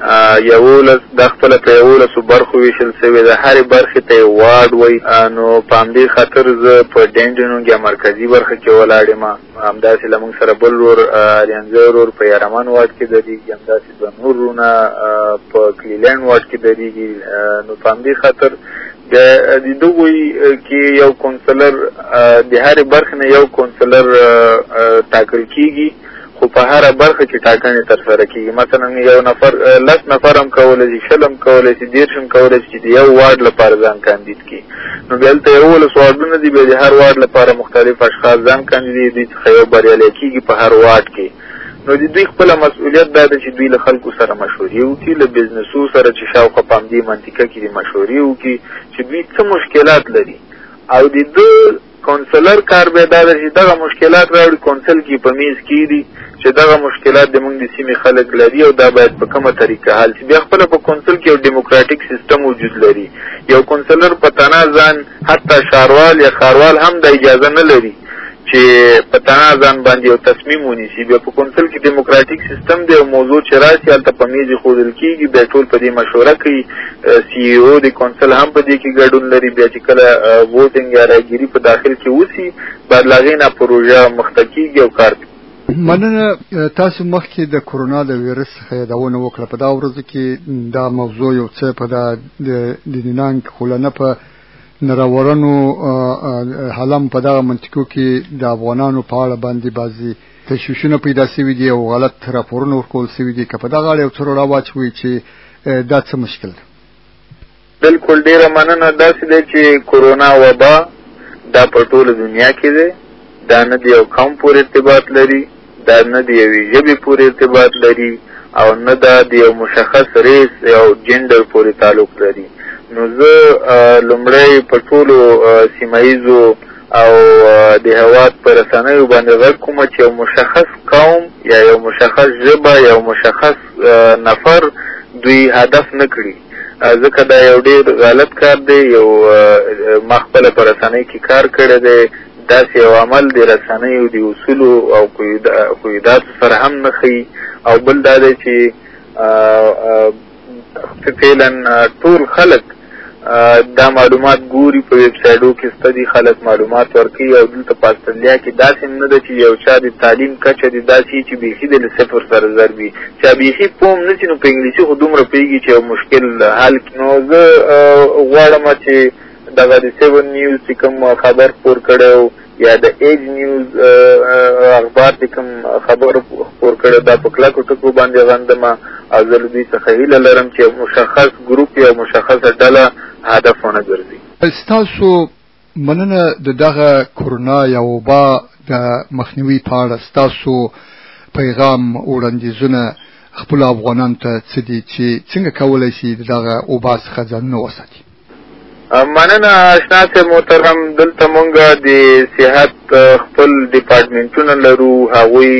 د خپله په 11 برخو ویشل شوې ده. هرې برخې ته یې وارډ وایي. نو په همدې خاطر زه په ډنډینونګ یا مرکزي برخه کې ولاړ یم. همداسې له موږ سره بل ورور اریانزی ورور په یارمان واډ کې درېږي، همداسې دوه نور وروڼه په کلیلینډ واډ کې درېږي. نو په همدې خاطر د دغوی کې یو کونسلر د هرې برخې نه یو کونسلر ټاکل کېږي، خو په هره برخه کې ټاکنې ترسره کېږي. مثلا یو نفر 10 نفر هم کولی شي، 20 هم کولی شي، 30 هم کولی شي چې د یو واډ لپاره ځان کاندید کړي. نو بیا هلته 11 واډونه دي، بیا د هر واډ لپاره مختلف اشخاص ځان کاندید دي څخه یو بریالی کېږي په هر واډ کې. نو د دوی خپله مسؤلیت دا ده چې دوی له خلکو سره مشورې وکړي، له بزنسو سره چې شاوخوا په همدې منطقه کې دي مشورې وکړي چې دوی څه مشکلات لري، او د ده کونسلر کار به دا ده چې دغه مشکلات راوړي کونسل کې په میز کېږدي چې دغه مشکلات د موږ د سیمې خلک لري او دا باید په کومه طریقه حل شي. بیا خپله په کونسل کې یو ډیموکراټیک سیستم وجود لري. یو کونسلر په تنها ځان حتی ښاروال یا ښاروال هم د اجازه نه لري چې په تنها ځان باندې یو تصمیم ونیسي. بیا په کونسل کې ډیموکراټیک سیستم دی او موضوع چې راشي هلته په میز ایښودل کېږي، بیا ټول په دې مشوره کوي. سی ای او د کونسل هم په دې کې ګډون لري. بیا چې کله ووټینګ یا رایګیري په داخل کې وسي، بعد له هغې نه پروژه مخته کېږي او کار کوي.
مننه. تاسو مخکې د کرونا د ویروس څخه یادونه وکړه. په دا ورځو کې دا موضوع یو څه په د نینانګ خولانه په نراورنو حالم په دغه منطقو کې د افغانانو په اړه باندې بعضې تشویشونه پیدا شوي دي او غلط راپورونه ورکول شوي دي. که په دغه اړه یو څه راواچوئ چې دا څه مشکل ده؟
بلکل ډېره مننه. داسې دی چې کرونا وبا دا په ټوله دنیا کې دی. دا نه د یو قوم پورې ارتباط لري، دا نه د یوې ژبې پورې ارتباط لري، او نه دا د یو مشخص ریس او جنډر پورې تعلق لري. نو زه لومړی په ټولو سیمه ییزو او د هېواد په رسنیو باندې غږ کومه چې یو مشخص قوم یا یو مشخص ژبه یا یو مشخص نفر دوی هدف نه کړي، ځکه دا یو ډېر غلط کار دی. یو ما خپله په رسنۍ کې کار کړی دی. داسې یو عمل د رسنیو د اصولو او قیوداتو سره هم نه ښیي. او بل دا دی چې فعلا ټول خلک دا معلومات ګوري، په ویب سایډو کې سته دي خلک معلومات ورکوي. او دلته په استرالیا کې داسې نه ده چې یو چا د تعلیم کچه دې داسې چې بیخي د له صفر سره ضرب وي، چا بیخي پوه هم نه شي، نو په انګلیسي خو دومره پوهېږي چې یو مشکل حل کړي. نو زه غواړم چې دغه د 7 نیوز چې کوم خبر خپور کړی یا د ایج نیوز اخبار چې کوم خبر خپور کړی، دا په کلکو ټکو باندې غندمه. او زه له دوی څخه هیله لرم چې یو مشخص ګروپ یا مشخصه ډله هدف ونه ګرځي.
ستاسو مننه د دغه کرونا یا وبا د مخنیوي په اړه ستاسو پیغام وړاندیزونه خپلو افغانانو ته څه دي چې څنګه کولی شي د دغه وبا څخه ځانونه وساتي؟
مننه اشنا صاحب محترم. دلته مونږ د صحت خپل ډیپارټمنټونه لرو، هغوی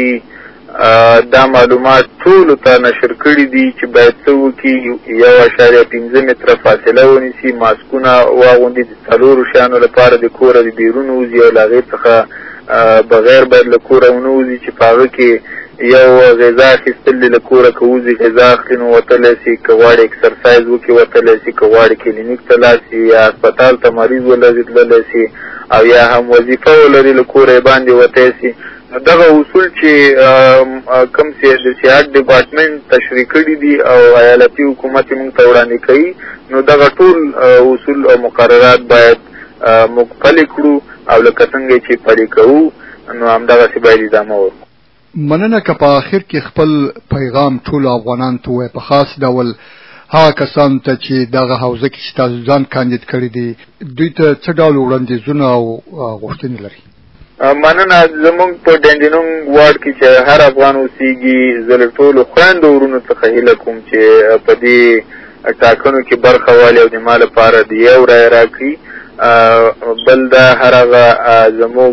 دا معلومات ټولو ته نشر کړي دي چې باید څه وکړي. 1.5 متره فاصله ونیسي، ماسکونه واغوندي، د 4 شیانو لپاره د کوره د بیرون وځي او له هغې څخه بغیر باید له کوره ونه وځي چې په هغه کې یو غذا اخیستل دي. له کوره که وځي غذا اخلي نو وتلی سي، که غواړي اکسرسایز وکړي وتلی سي، که غواړي کلینیک ته لاړ سي یا هسپتال ته مریض ولري تللی سي، او یا هم وظیفه ولري له کوره یې باندې وتی سي. دغه اصول چې کوم د صحت ډیپارټمنټ تشریح کړي دي او ایالتي حکومت یې موږ ته وړاندې کوي، نو دغه ټول اصول او مقررات باید موږ پلي کړو او لکه څنګه چې پلي کوو نو همدغسې باید ادامه ورکړو.
مننه. که په آخر کې خپل پیغام ټولو افغانانو ته ووایي، په خاص ډول هغه کسانو ته چې دغه حوزه کې چې تاسو ځان کاندید کړي دي، دوی ته څه ډول وړاندیزونه او غوښتنې لري؟
مننه. زمونږ په ډنډینونګ واډ کې چې هر افغان اوسېږي، زه له ټولو خویندو ورونو څخه هیله کوم چې په دې ټاکنو کې برخه والي او د ما لپاره د یو رای راکړي. بل دا هر هغه زموږ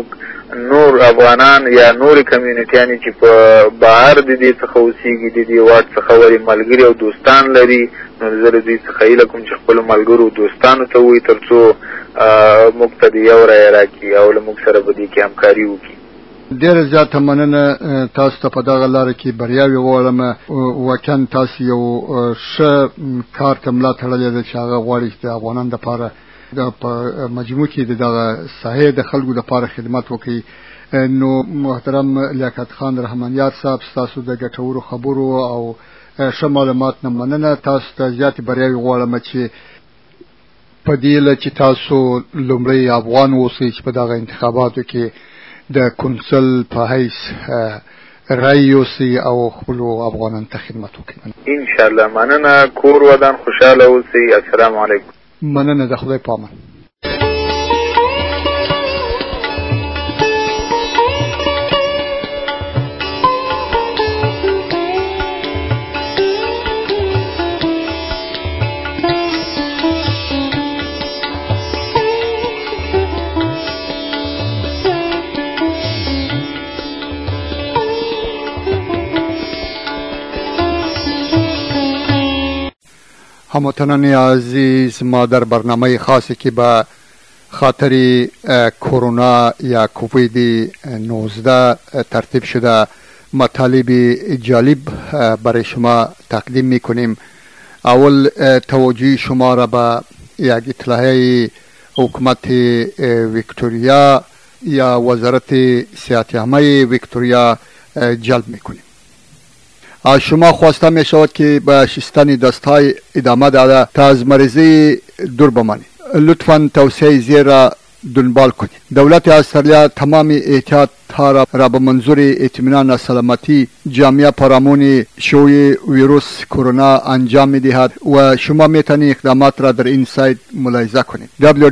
نور افغانان یا نور کمیونټیانی چې په بهر د دې څخه اوسېږي د دې واټ څخه ورې ملګري او دوستان لري، نو زه له دوی څخه هیله کوم چې خپلو ملګرو او دوستانو ته ووایي تر څو موږ ته د یو رایه راکړي او له موږ سره په دې کې همکاري وکړي.
ډېره زیاته مننه تاسو ته په دغه لاره کې بریاوې غواړم. واقعا تاسو یو ښه کار ته ملا تړلې ده چې هغه غواړي چې د افغانانو دپاره په مجموع کې د دغه ساحې د خلکو دپاره خدمت وکړي. نو محترم لیاقت خان رحمانیار صاحب، ستاسو د ګټورو خبرو او ښه معلومات نه مننه. تاسو ته زیاتې بریاوې غواړم چې په دې هیله چې تاسو لومړی افغان اوسئ چې په دغه انتخاباتو کې د کونسل په حیث رای یوسئ او خپلو افغانانو ته خدمت وکړئ.
انشاءالله مننه. کور ودان خوشحاله اوسئ. السلام علیکم.
مننه. د خدای په امان. هموطنان عزیز، ما در برنامه خاصی که به خاطر کرونا یا کووید 19 ترتیب شده مطالب جالب برای شما تقدیم میکنیم. اول توجه شما را به یک اطلاعیه حکومت ویکتوریا یا وزارت صحت عامه ویکتوریا جلب میکنیم. از شما خواسته می شود که به شستن دستهای ادامه داده تا از مریضی دور بمانید. لطفاً توصیه زیر دنبال کنید. دولت استرالیا تمام احتیاط ها را به منظور اطمینان سلامتی جامعه پیرامون شیوع ویروس کرونا انجام می دهد و شما می توانید اقدامات را در این سایت ملاحظه کنید.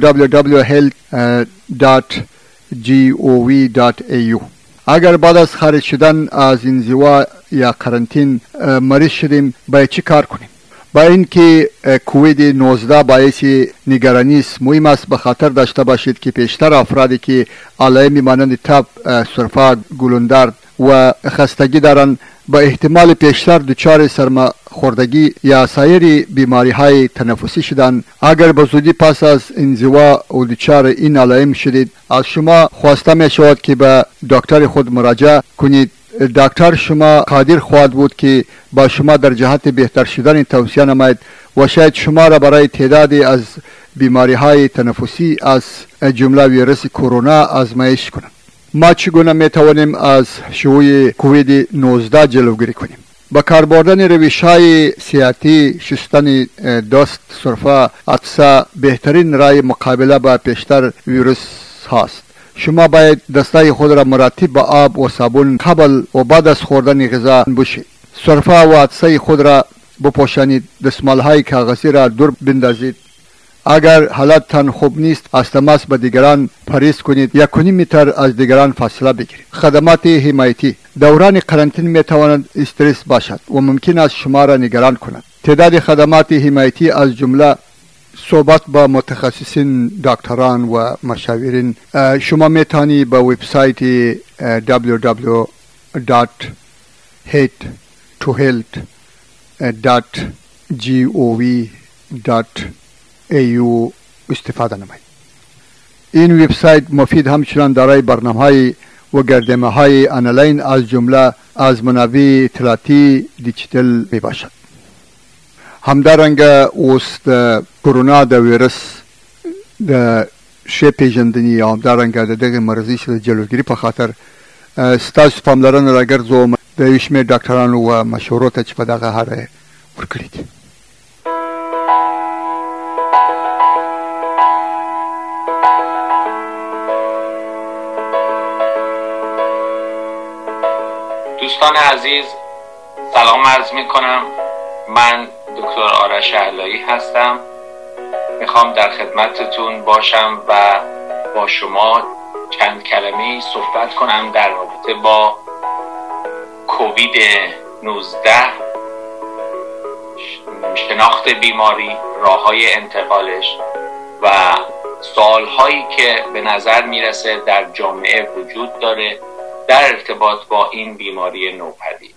www.health.gov.au. اگر بعد از خارج شدن از انزوا یا قرنطین مریض شدیم باید چی کار کنیم؟ با اینکه کووید 19 باعث نگرانی است، مهم است به خاطر داشته باشید که بیشتر افرادی که علائم مانند تب، سرفه، گلوندرد و خستگی دارند با احتمال بیشتر دچار سرماخوردگی یا سایر بیماری های تنفسی شدند. اگر به زودی پس از انزوا و دچار این علائم شدید، از شما خواسته می شود که به دکتر خود مراجعه کنید. دکتر شما قادر خواهد بود که با شما در جهت بهتر شدن توصیه نماید و شاید شما را برای تعدادی از بیماری های تنفسی از جمله ویروس کرونا آزمایش کنند. ما چگونه می توانیم از شیوع کووید 19 جلوگیری کنیم؟ با کار بردن روش‌های صحتی، شستن دست، سرفه، عطسه بهترین راه مقابله با پیشتر ویروس هست. شما باید دستای خود را مرتب با آب و صابون قبل و بعد از خوردن غذا بشویید. سرفه و عطسه خود را بپوشانید. دستمال‌های کاغذی را دور بندازید. اگر حالتتان خوب نیست، از تماس با دیگران پرهیز کنید. 1.5 متر از دیگران فاصله بگیرید. خدمات حمایتی. دوران قرنطینه می تواند استرس باشد و ممکن است شما را نگران کند. تعداد خدمات حمایتی از جمله صحبت با متخصصین، دکتران و مشاورین. شما می توانید با وبسایت www.health.gov.au استفاده نمایید. این وبسایت مفید همچنان دارای برنامه‌های و گردنامه‌های آنلاین از جمله از منابع اطلاعاتی دیجیتال می باشد. همدارنګه اوس د کرونا د ویروس د ښې پیژندنې او همدارنګه د دغې مرضۍ څخه د جلوګیري په خاطر ستاسو پاملرنه راګرځوم د یو شمېر ډاکټرانو و مشورو ته چې په دغه اړه ورکړي دي.
دوستان عزیز، سلام عرض می کنم. من دکتر آرش علایی هستم. میخوام در خدمتتون باشم و با شما چند کلمه صحبت کنم در رابطه با کووید 19، شناخت بیماری، راه‌های انتقالش و سوالهایی که به نظر میرسه در جامعه وجود داره در ارتباط با این بیماری نوپدید.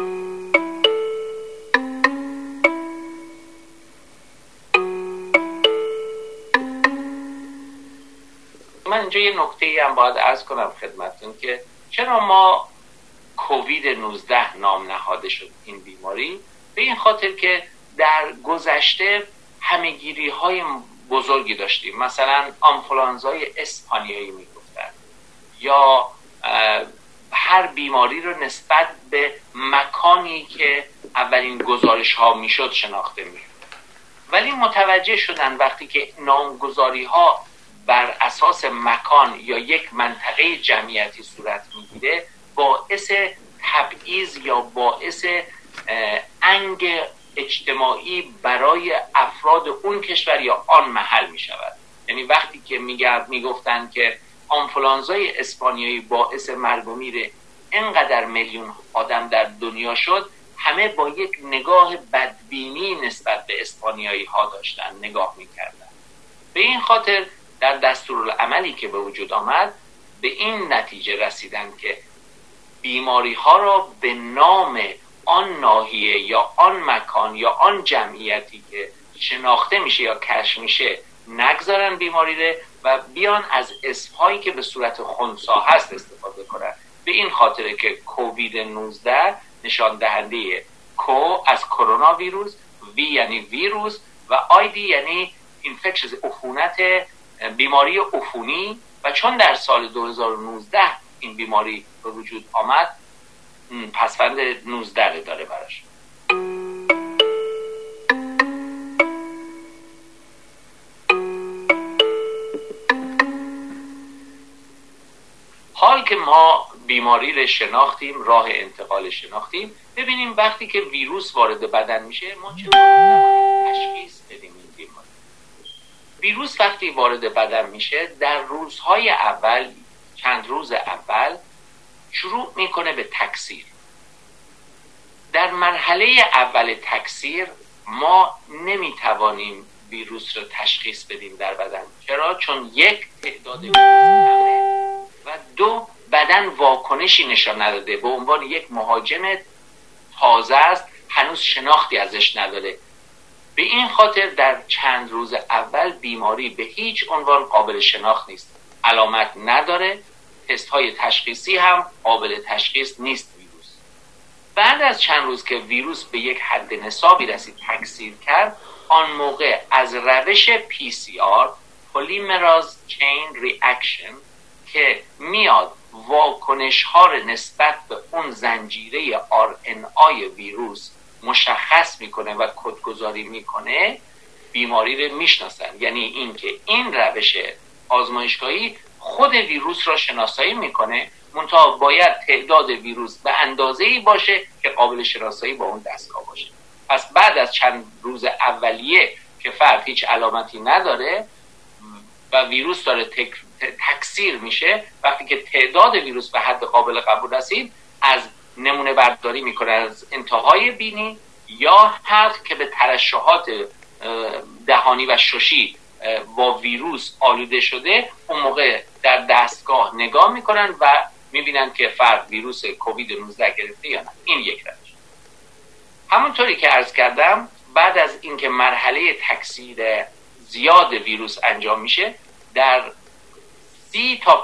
من اینجا یه نکته‌ای هم باید عرض کنم خدمتتون که چرا ما کووید 19 نام نهاده شد این بیماری؟ به این خاطر که در گذشته همه‌گیری‌های بزرگی داشتیم، مثلا آنفولانزای اسپانیایی میگفتن، یا هر بیماری رو نسبت به مکانی که اولین گزارش ها میشد شناخته میشد. ولی متوجه شدن وقتی که نامگذاری ها بر اساس مکان یا یک منطقه جمعیتی صورت میگیره باعث تبعیض یا باعث انگ اجتماعی برای افراد اون کشور یا آن محل می شود. یعنی وقتی که میگفتن که آنفولانزای اسپانیایی باعث مرگ و میر اینقدر میلیون آدم در دنیا شد، همه با یک نگاه بدبینی نسبت به اسپانیایی ها داشتن نگاه می کردن. به این خاطر در دستورالعملی که به وجود آمد به این نتیجه رسیدن که بیماری ها را به نام آن ناحیه یا آن مکان یا آن جمعیتی که شناخته میشه یا کشف میشه نگذارن بیماری ره و بیان از اسمهایی که به صورت خنثی هست استفاده کنن. به این خاطره که کووید 19 نشان دهنده کو از کرونا ویروس، وی یعنی ویروس و آیدی یعنی اینفکشن، عفونت، بیماری عفونی، و چون در سال 2019 این بیماری به وجود آمد پسوند 19 داره براش. حال که ما بیماری رو شناختیم، راه انتقال شناختیم، ببینیم وقتی که ویروس وارد بدن میشه ما چطور تشخیص بدیم این بیماری. ویروس وقتی وارد بدن میشه در روزهای اول، چند روز اول شروع میکنه به تکثیر. در مرحله اول تکثیر ما نمیتوانیم ویروس رو تشخیص بدیم در بدن. چرا؟ چون یک، تعداد ویروس کمه و دو، بدن واکنشی نشان نداده، به عنوان یک مهاجم تازه است، هنوز شناختی ازش نداره. به این خاطر در چند روز اول بیماری به هیچ عنوان قابل شناخت نیست، علامت نداره، تست های تشخیصی هم قابل تشخیص نیست ویروس. بعد از چند روز که ویروس به یک حد نصابی رسید، تکثیر کرد، آن موقع از روش PCR Polymerase Chain Reaction که میاد واکنش ها رو نسبت به اون زنجیره RNA ویروس مشخص میکنه و کدگذاری میکنه، بیماری رو میشناسن. یعنی اینکه این روش آزمایشگاهی خود ویروس را شناسایی میکنه، منتها باید تعداد ویروس به اندازه‌ای باشه که قابل شناسایی با اون دستگاه باشه. پس بعد از چند روز اولیه که فرد هیچ علامتی نداره و ویروس داره تکثیر میشه، وقتی که تعداد ویروس به حد قابل قبول رسید، از نمونه برداری میکنه از انتهای بینی یا حلق که به ترشحات دهانی و ششی با ویروس آلوده شده، اون موقع در دستگاه نگاه میکنن و میبینن که فرد ویروس کووید 19 گرفته یا نه. این یک روش. همونطوری که عرض کردم، بعد از اینکه مرحله تکثیر زیاد ویروس انجام میشه، در 30 تا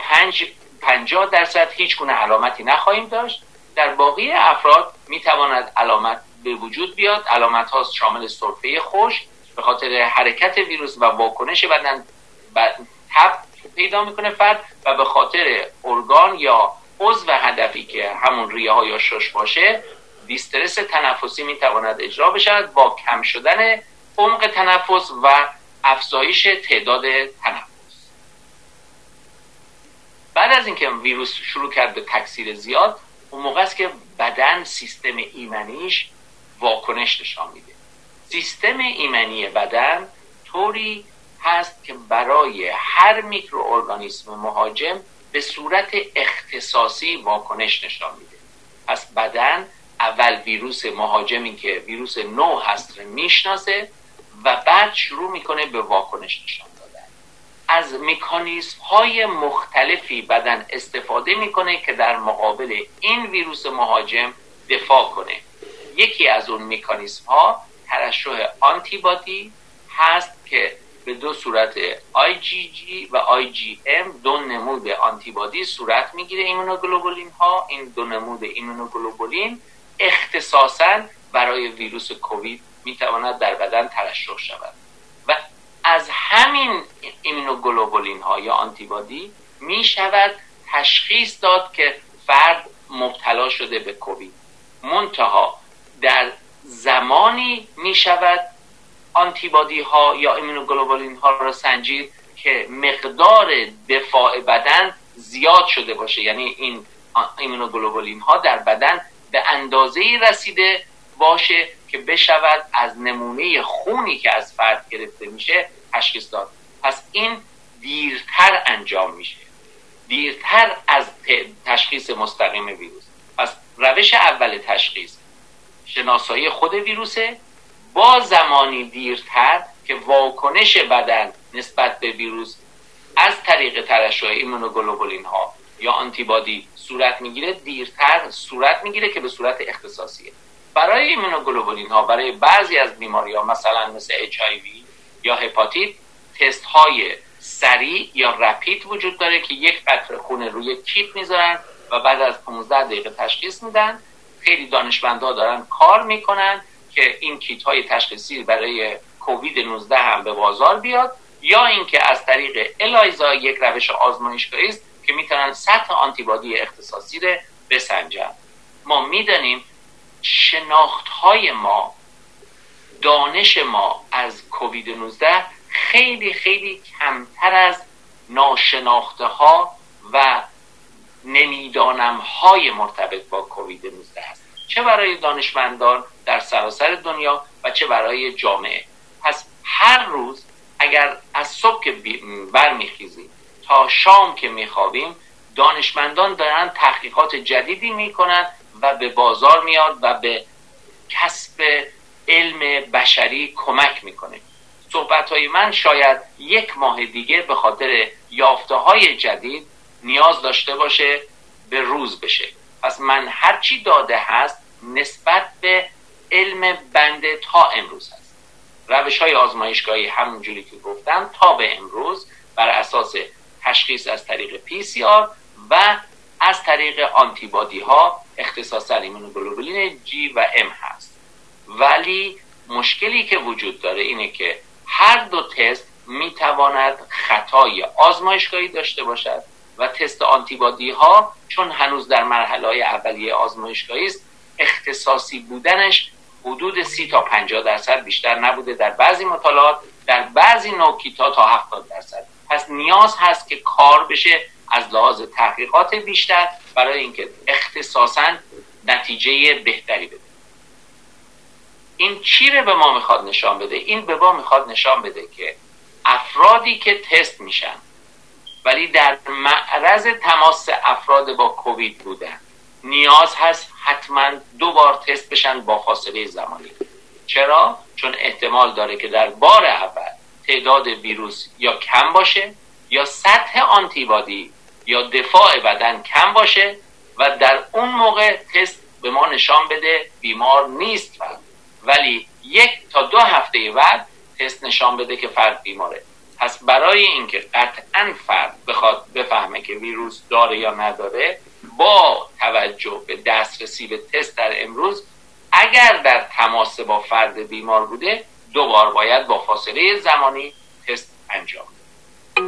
50% هیچ گونه علامتی نخواهیم داشت. در باقی افراد میتواند علامت به وجود بیاد. علامت ها شامل سرفه خشک به خاطر حرکت ویروس و واکنش بدن تب پیدا میکنه فرد، و به خاطر ارگان یا عضو هدفی که همون ریه ها یا شش باشه، دیسترس تنفسی میتواند اجرا بشود با کم شدن عمق تنفس و افزایش تعداد تنفس. بعد از اینکه ویروس شروع کرد به تکثیر زیاد، اون موقع است که بدن سیستم ایمنیش واکنش نشان میده. سیستم ایمنی بدن طوری هست که برای هر میکروارگانیسم مهاجم به صورت اختصاصی واکنش نشان میده. پس بدن اول ویروس مهاجمی که ویروس نو هست رو میشناسه و بعد شروع میکنه به واکنش نشان دادن. از مکانیزم های مختلفی بدن استفاده میکنه که در مقابل این ویروس مهاجم دفاع کنه. یکی از اون مکانیزم ها ترشح آنتیبادی هست که به دو صورت IgG و IgM دو نمود آنتیبادی صورت میگیره. ایمونوگلوبولین ها، این دو نمود ایمونوگلوبولین اختصاصاً برای ویروس کووید میتواند در بدن ترشح شود و از همین ایمونوگلوبولین ها یا آنتیبادی میشود تشخیص داد که فرد مبتلا شده به کووید. منتها در زمانی میشود آنتیبادی ها یا ایمونوگلوبولین ها را سنجید که مقدار دفاع بدن زیاد شده باشه، یعنی این ایمونوگلوبولین ها در بدن به اندازه‌ای رسیده باشه که بشود از نمونه خونی که از فرد گرفته میشه تشخیص داد. پس این دیرتر انجام میشه، دیرتر از تشخیص مستقیم ویروس. پس روش اول تشخیص شناسایی خود ویروسه با زمانی دیرتر که واکنش بدن نسبت به ویروس از طریق ترشح ایمونوگلوبولین ها یا آنتیبادی صورت میگیره، دیرتر صورت میگیره که به صورت اختصاصیه. برای ایمونوگلوبولین ها برای بعضی از بیماری ها مثلا مثل HIV یا هپاتیت تست های سریع یا رپید وجود داره که یک قطره خون روی کیت میذارن و بعد از 15 دقیقه تشخیص میدن. خیلی دانشمندا دارن کار میکنن که این کیت های تشخیصی برای کووید 19 هم به بازار بیاد، یا اینکه از طریق الایزا یک روش آزمایشگاهی است که میتونن سطح آنتیبادی اختصاصی رو بسنجن. ما میدانیم شناخت های ما، دانش ما از کووید 19 خیلی خیلی کمتر از ناشناخته ها و نمیدانم های مرتبط با کووید 19 است، چه برای دانشمندان در سراسر دنیا و چه برای جامعه. پس هر روز اگر از صبح که برمیخیزیم تا شام که میخوابیم، دانشمندان دارن تحقیقات جدیدی میکنن و به بازار میاد و به کسب علم بشری کمک میکنه. صحبتهای من شاید 1 ماه دیگه به خاطر یافته‌های جدید نیاز داشته باشه به روز بشه. پس من هرچی داده هست نسبت به علم بنده تا امروز هست. روش‌های آزمایشگاهی همونجوری که گفتم تا به امروز بر اساس تشخیص از طریق PCR و از طریق آنتیبادی ها اختصاصاً ایمونوگلوبولین G و M هست. ولی مشکلی که وجود داره اینه که هر دو تست میتواند خطای آزمایشگاهی داشته باشد و تست آنتیبادی ها چون هنوز در مرحله اولیه آزمایشگاهی است، اختصاصی بودنش حدود 30 تا 50% بیشتر نبوده در بعضی مطالعات، در بعضی نوع کیت‌ها تا 70%. پس نیاز هست که کار بشه از لحاظ تحقیقات بیشتر برای اینکه اختصاصاً نتیجه بهتری بده. این چی رو به ما میخواد نشان بده؟ این به ما میخواد نشان بده که افرادی که تست میشن ولی در معرض تماس افراد با کووید بودن، نیاز هست حتما 2 بار تست بشن با فاصله زمانی. چرا؟ چون احتمال داره که در بار اول تعداد ویروس یا کم باشه یا سطح آنتیبادی یا دفاع بدن کم باشه و در اون موقع تست به ما نشان بده بیمار نیست فرد، ولی 1 تا 2 هفته بعد تست نشان بده که فرد بیماره. پس برای اینکه قطعاً فرد بخواد بفهمه که ویروس داره یا نداره، با توجه به دسترسی به تست در امروز، اگر در تماس با فرد بیمار بوده 2 بار باید با فاصله زمانی تست انجام بده.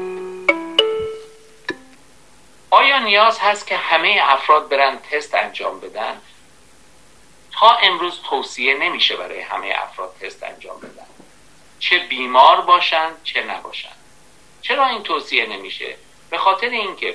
آیا نیاز هست که همه افراد برن تست انجام بدن؟ تا امروز توصیه نمیشه برای همه افراد تست انجام بدن، چه بیمار باشن چه نباشن. چرا این توصیه نمیشه؟ به خاطر اینکه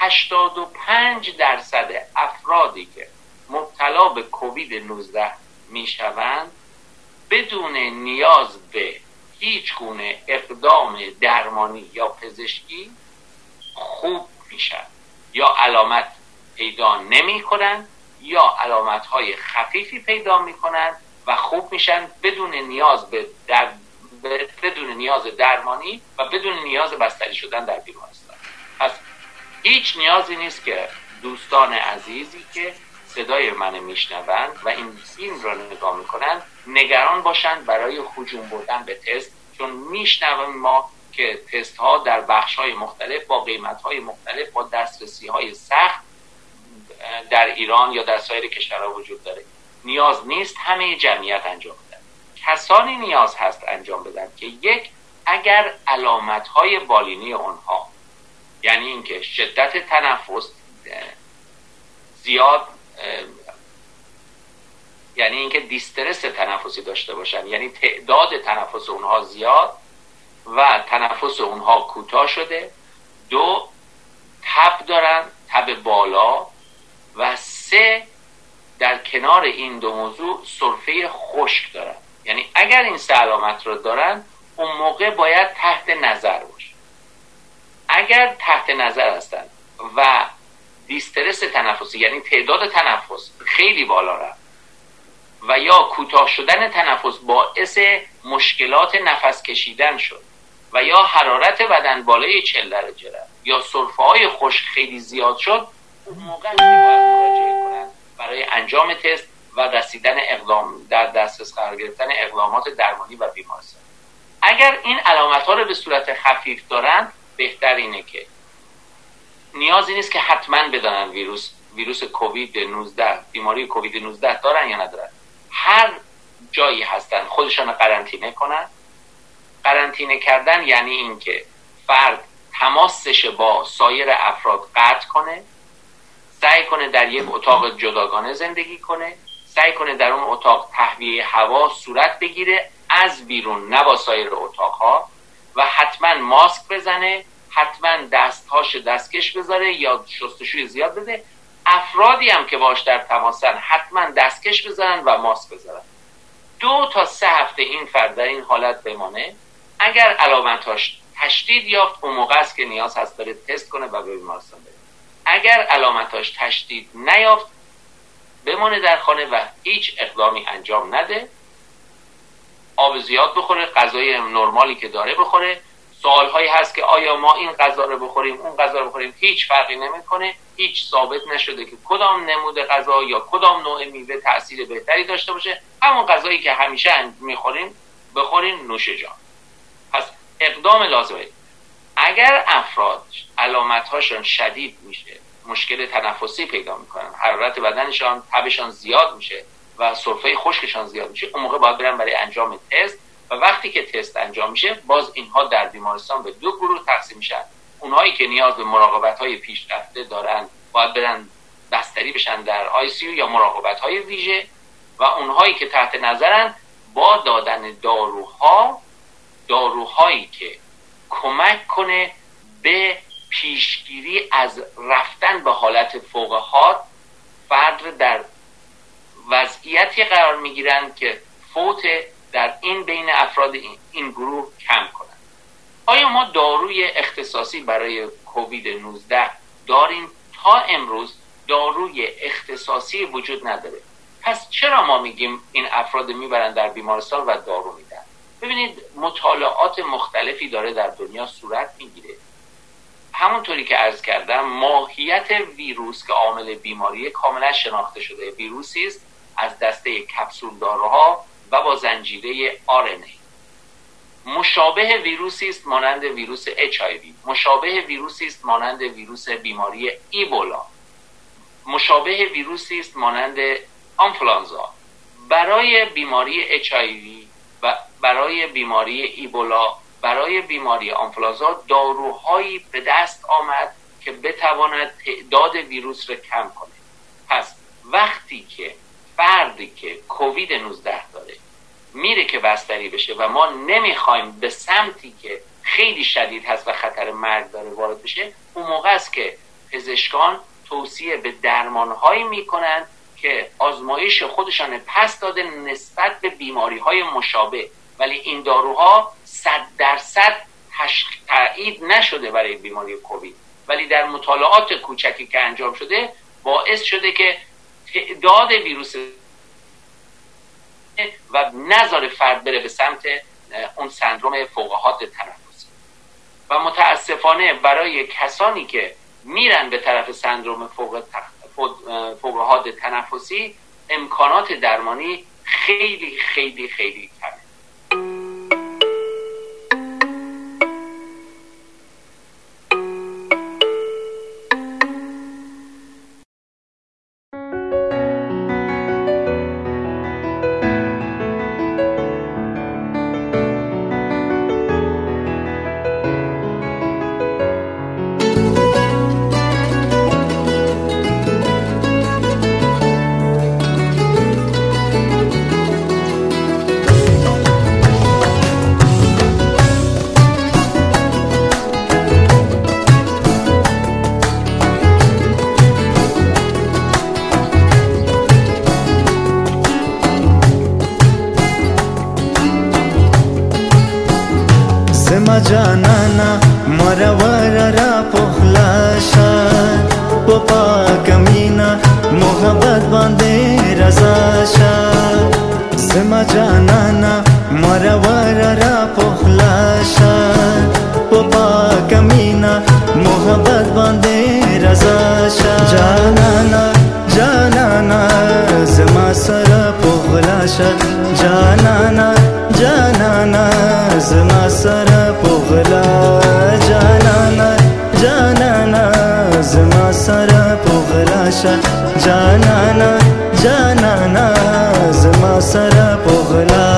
85% افرادی که مبتلا به کووید 19 میشوند بدون نیاز به هیچ گونه اقدام درمانی یا پزشکی خوب میشن، یا علامت پیدا نمی کنن یا علامت های خفیفی پیدا می کنن و خوب میشن بدون نیاز نیاز درمانی و بدون نیاز بستری شدن در بیمارستان. پس هیچ نیازی نیست که دوستان عزیزی که صدای من میشنوند و این فیلم را نگاه میکنند نگران باشند برای هجوم بردن به تست، چون میشنویم ما که تست ها در بخش های مختلف با قیمت های مختلف با دسترسی های سخت در ایران یا در سایر کشورها وجود داره. نیاز نیست همه جمعیت انجام بدن. کسانی نیاز هست انجام بدن که یک، اگر علامت های بالینی اونها، یعنی اینکه شدت تنفس زیاد، یعنی اینکه دیسترس تنفسی داشته باشن، یعنی تعداد تنفس اونها زیاد و تنفس اونها کوتاه شده، دو، تب دارن، تب بالا، و سه، در کنار این دو موضوع سرفه خشک دارن. یعنی اگر این سه علامت رو دارن اون موقع باید تحت نظر باشه. اگر تحت نظر هستن و دیسترس تنفسی یعنی تعداد تنفس خیلی بالا رفت و یا کوتاه شدن تنفس باعث مشکلات نفس کشیدن شد و یا حرارت بدن بالای 40 درجه رفت یا سرفه‌های خشک خیلی زیاد شد، اون موقع باید مراجعه کنند برای انجام تست و رسیدن اقدام در دسترس قرار گرفتن اقدامات درمانی و بیمارستانی. اگر این علامت‌ها رو به صورت خفیف دارن، بهتر اینه که نیازی نیست که حتما بدانن ویروس کووید 19 بیماری کووید 19 دارن یا ندارن. هر جایی هستن خودشان قرنطینه کنن. قرنطینه کردن یعنی اینکه فرد تماسش با سایر افراد قطع کنه، سعی کنه در یک اتاق جداگانه زندگی کنه، سعی کنه در اون اتاق تهویه هوا صورت بگیره از بیرون، نه با سایر اتاقها، و حتما ماسک بزنه، حتما دستهاش دستکش بذاره یا شستشوی زیاد بده. افرادی هم که باش در تماسن حتما دستکش بذارن و ماسک بذارن. 2 تا 3 هفته این فرد در این حالت بمانه. اگر علامتاش تشدید یافت، اون موقع است که نیاز هست بره تست کنه و به بیمارستان بره. اگر علامتاش تشدید نیافت، بمانه در خانه و هیچ اقدامی انجام نده. آب زیاد بخوره، غذای نرمالی که داره بخوره. سوالهایی هست که آیا ما این غذا رو بخوریم اون غذا رو بخوریم، هیچ فرقی نمیکنه. هیچ ثابت نشده که کدام نمود غذا یا کدام نوع میوه تأثیر بهتری داشته باشه. همون غذایی که همیشه میخوریم بخورین، نوش جان. پس اقدام لازمه. اگر افراد علامت‌هاشون شدید میشه، مشکل تنفسی پیدا میکنن، حرارت بدنشان، تبشان زیاد میشه و سرفه خشکشان زیاد میشه، اون موقع باید برن برای انجام تست. و وقتی که تست انجام میشه، باز اینها در بیمارستان به 2 گروه تقسیم میشن. اونهایی که نیاز به مراقبت‌های پیشرفته دارن باید برن بستری بشن در ICU یا مراقبت‌های ویژه، و اونهایی که تحت نظرن با دادن داروهایی که کمک کنه به پیشگیری از رفتن به حالت فوق حاد، فرد در وضعیتی قرار میگیرن که فوت در این بین افراد این گروه کم کنن. آیا ما داروی اختصاصی برای کووید 19 داریم؟ تا امروز داروی اختصاصی وجود نداره. پس چرا ما میگیم این افراد میبرن در بیمارستان و دارو میدن؟ ببینید، مطالعات مختلفی داره در دنیا صورت میگیره. همونطوری که عرض کردم، ماهیت ویروس که عامل بیماری کاملا شناخته شده. ویروسی است از دسته کپسول داروها و با زنجیره RNA. مشابه ویروسی است مانند ویروس HIV، مشابه ویروسی است مانند ویروس بیماری ایبولا، مشابه ویروسی است مانند آنفلانزا. برای بیماری HIV و برای بیماری ایبولا، برای بیماری آنفلانزا داروهایی به دست آمد که بتواند تعداد ویروس را کم کنه. پس وقتی که فردی که کووید 19 داره میره که بستری بشه و ما نمیخوایم به سمتی که خیلی شدید هست و خطر مرگ داره وارد بشه، اون موقع است که پزشکان توصیه به درمانهایی میکنن که آزمایش خودشان پس داده نسبت به بیماریهای مشابه، ولی این داروها 100% تایید نشده برای بیماری کووید، ولی در مطالعات کوچکی که انجام شده باعث شده که تعداد ویروس و نذاره فرد بره به سمت اون سندروم فوق‌حاد تنفسی. و متاسفانه برای کسانی که میرن به طرف سندروم فوق‌حاد تنفسی امکانات درمانی خیلی خیلی خیلی کمه.
جانانا مرور را پخلاشا پپا کمینا محبت باندې رضاشا زما جانانا مرور را پخلاشا پپا کمینا محبت باندې رضاشا جانانا جانانا زما سره پخلاشا جانانا جانانا زما سره پغلا جانانا جانانا زما سره پغلا شا جانانا جانانا زما سره پغلا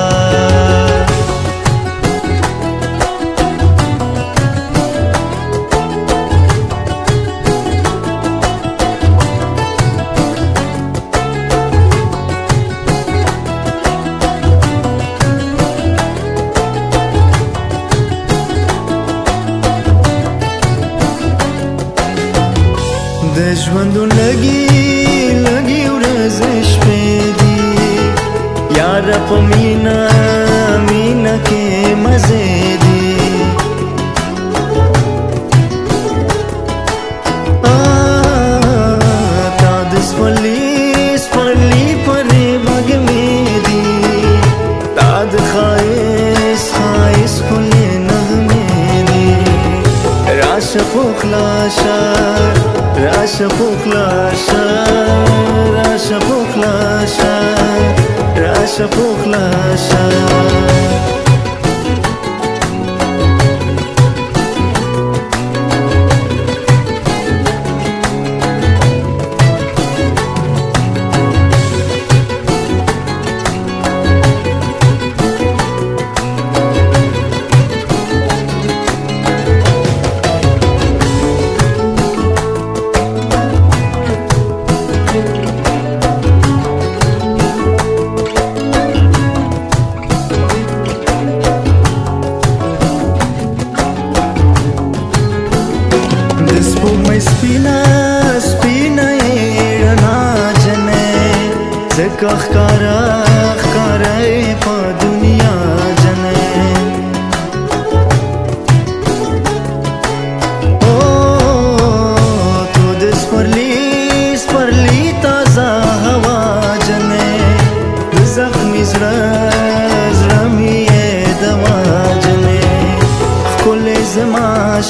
د ژوندون لګي ورځې شپې دي یار په مینا مینا کې مزې دي تا د سپرلی پرې بګ مې دي تا د خایس کلې نغمې دي راشه پخلاشا Rasha puklasha, rasha puklasha, rasha puklasha. سپینا رڼا جنې زکه ښکاره په دنیا جنې تو د سپرلی تازه هوا جنې د زخمي زړه مې دوا جنې ښکلې زما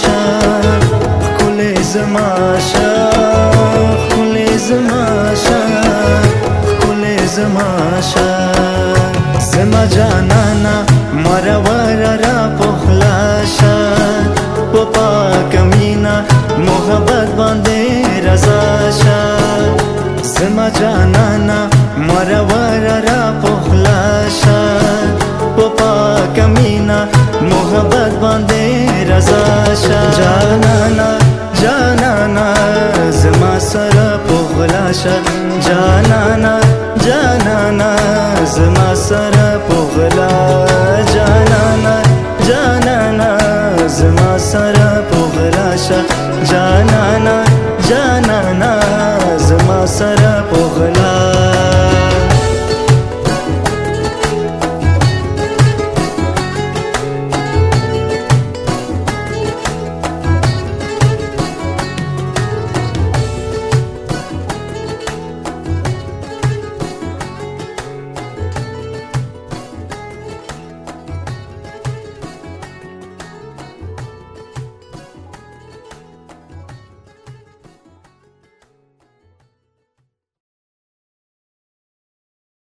زماشا خلي زماشا خلي زماشا زما جانانا مرور را پخلاشا پپا کمینا محبت باندې رضاشا زما جانانا مرور را پخلاشا پپا کمینا محبت باندې رضاشا جانانا جانانا زما سره پغلاشا جانانا جانانا زما سره پغلا جانانا جانانا زما سره پغلاشا جانانا جانانا زما سره پغلا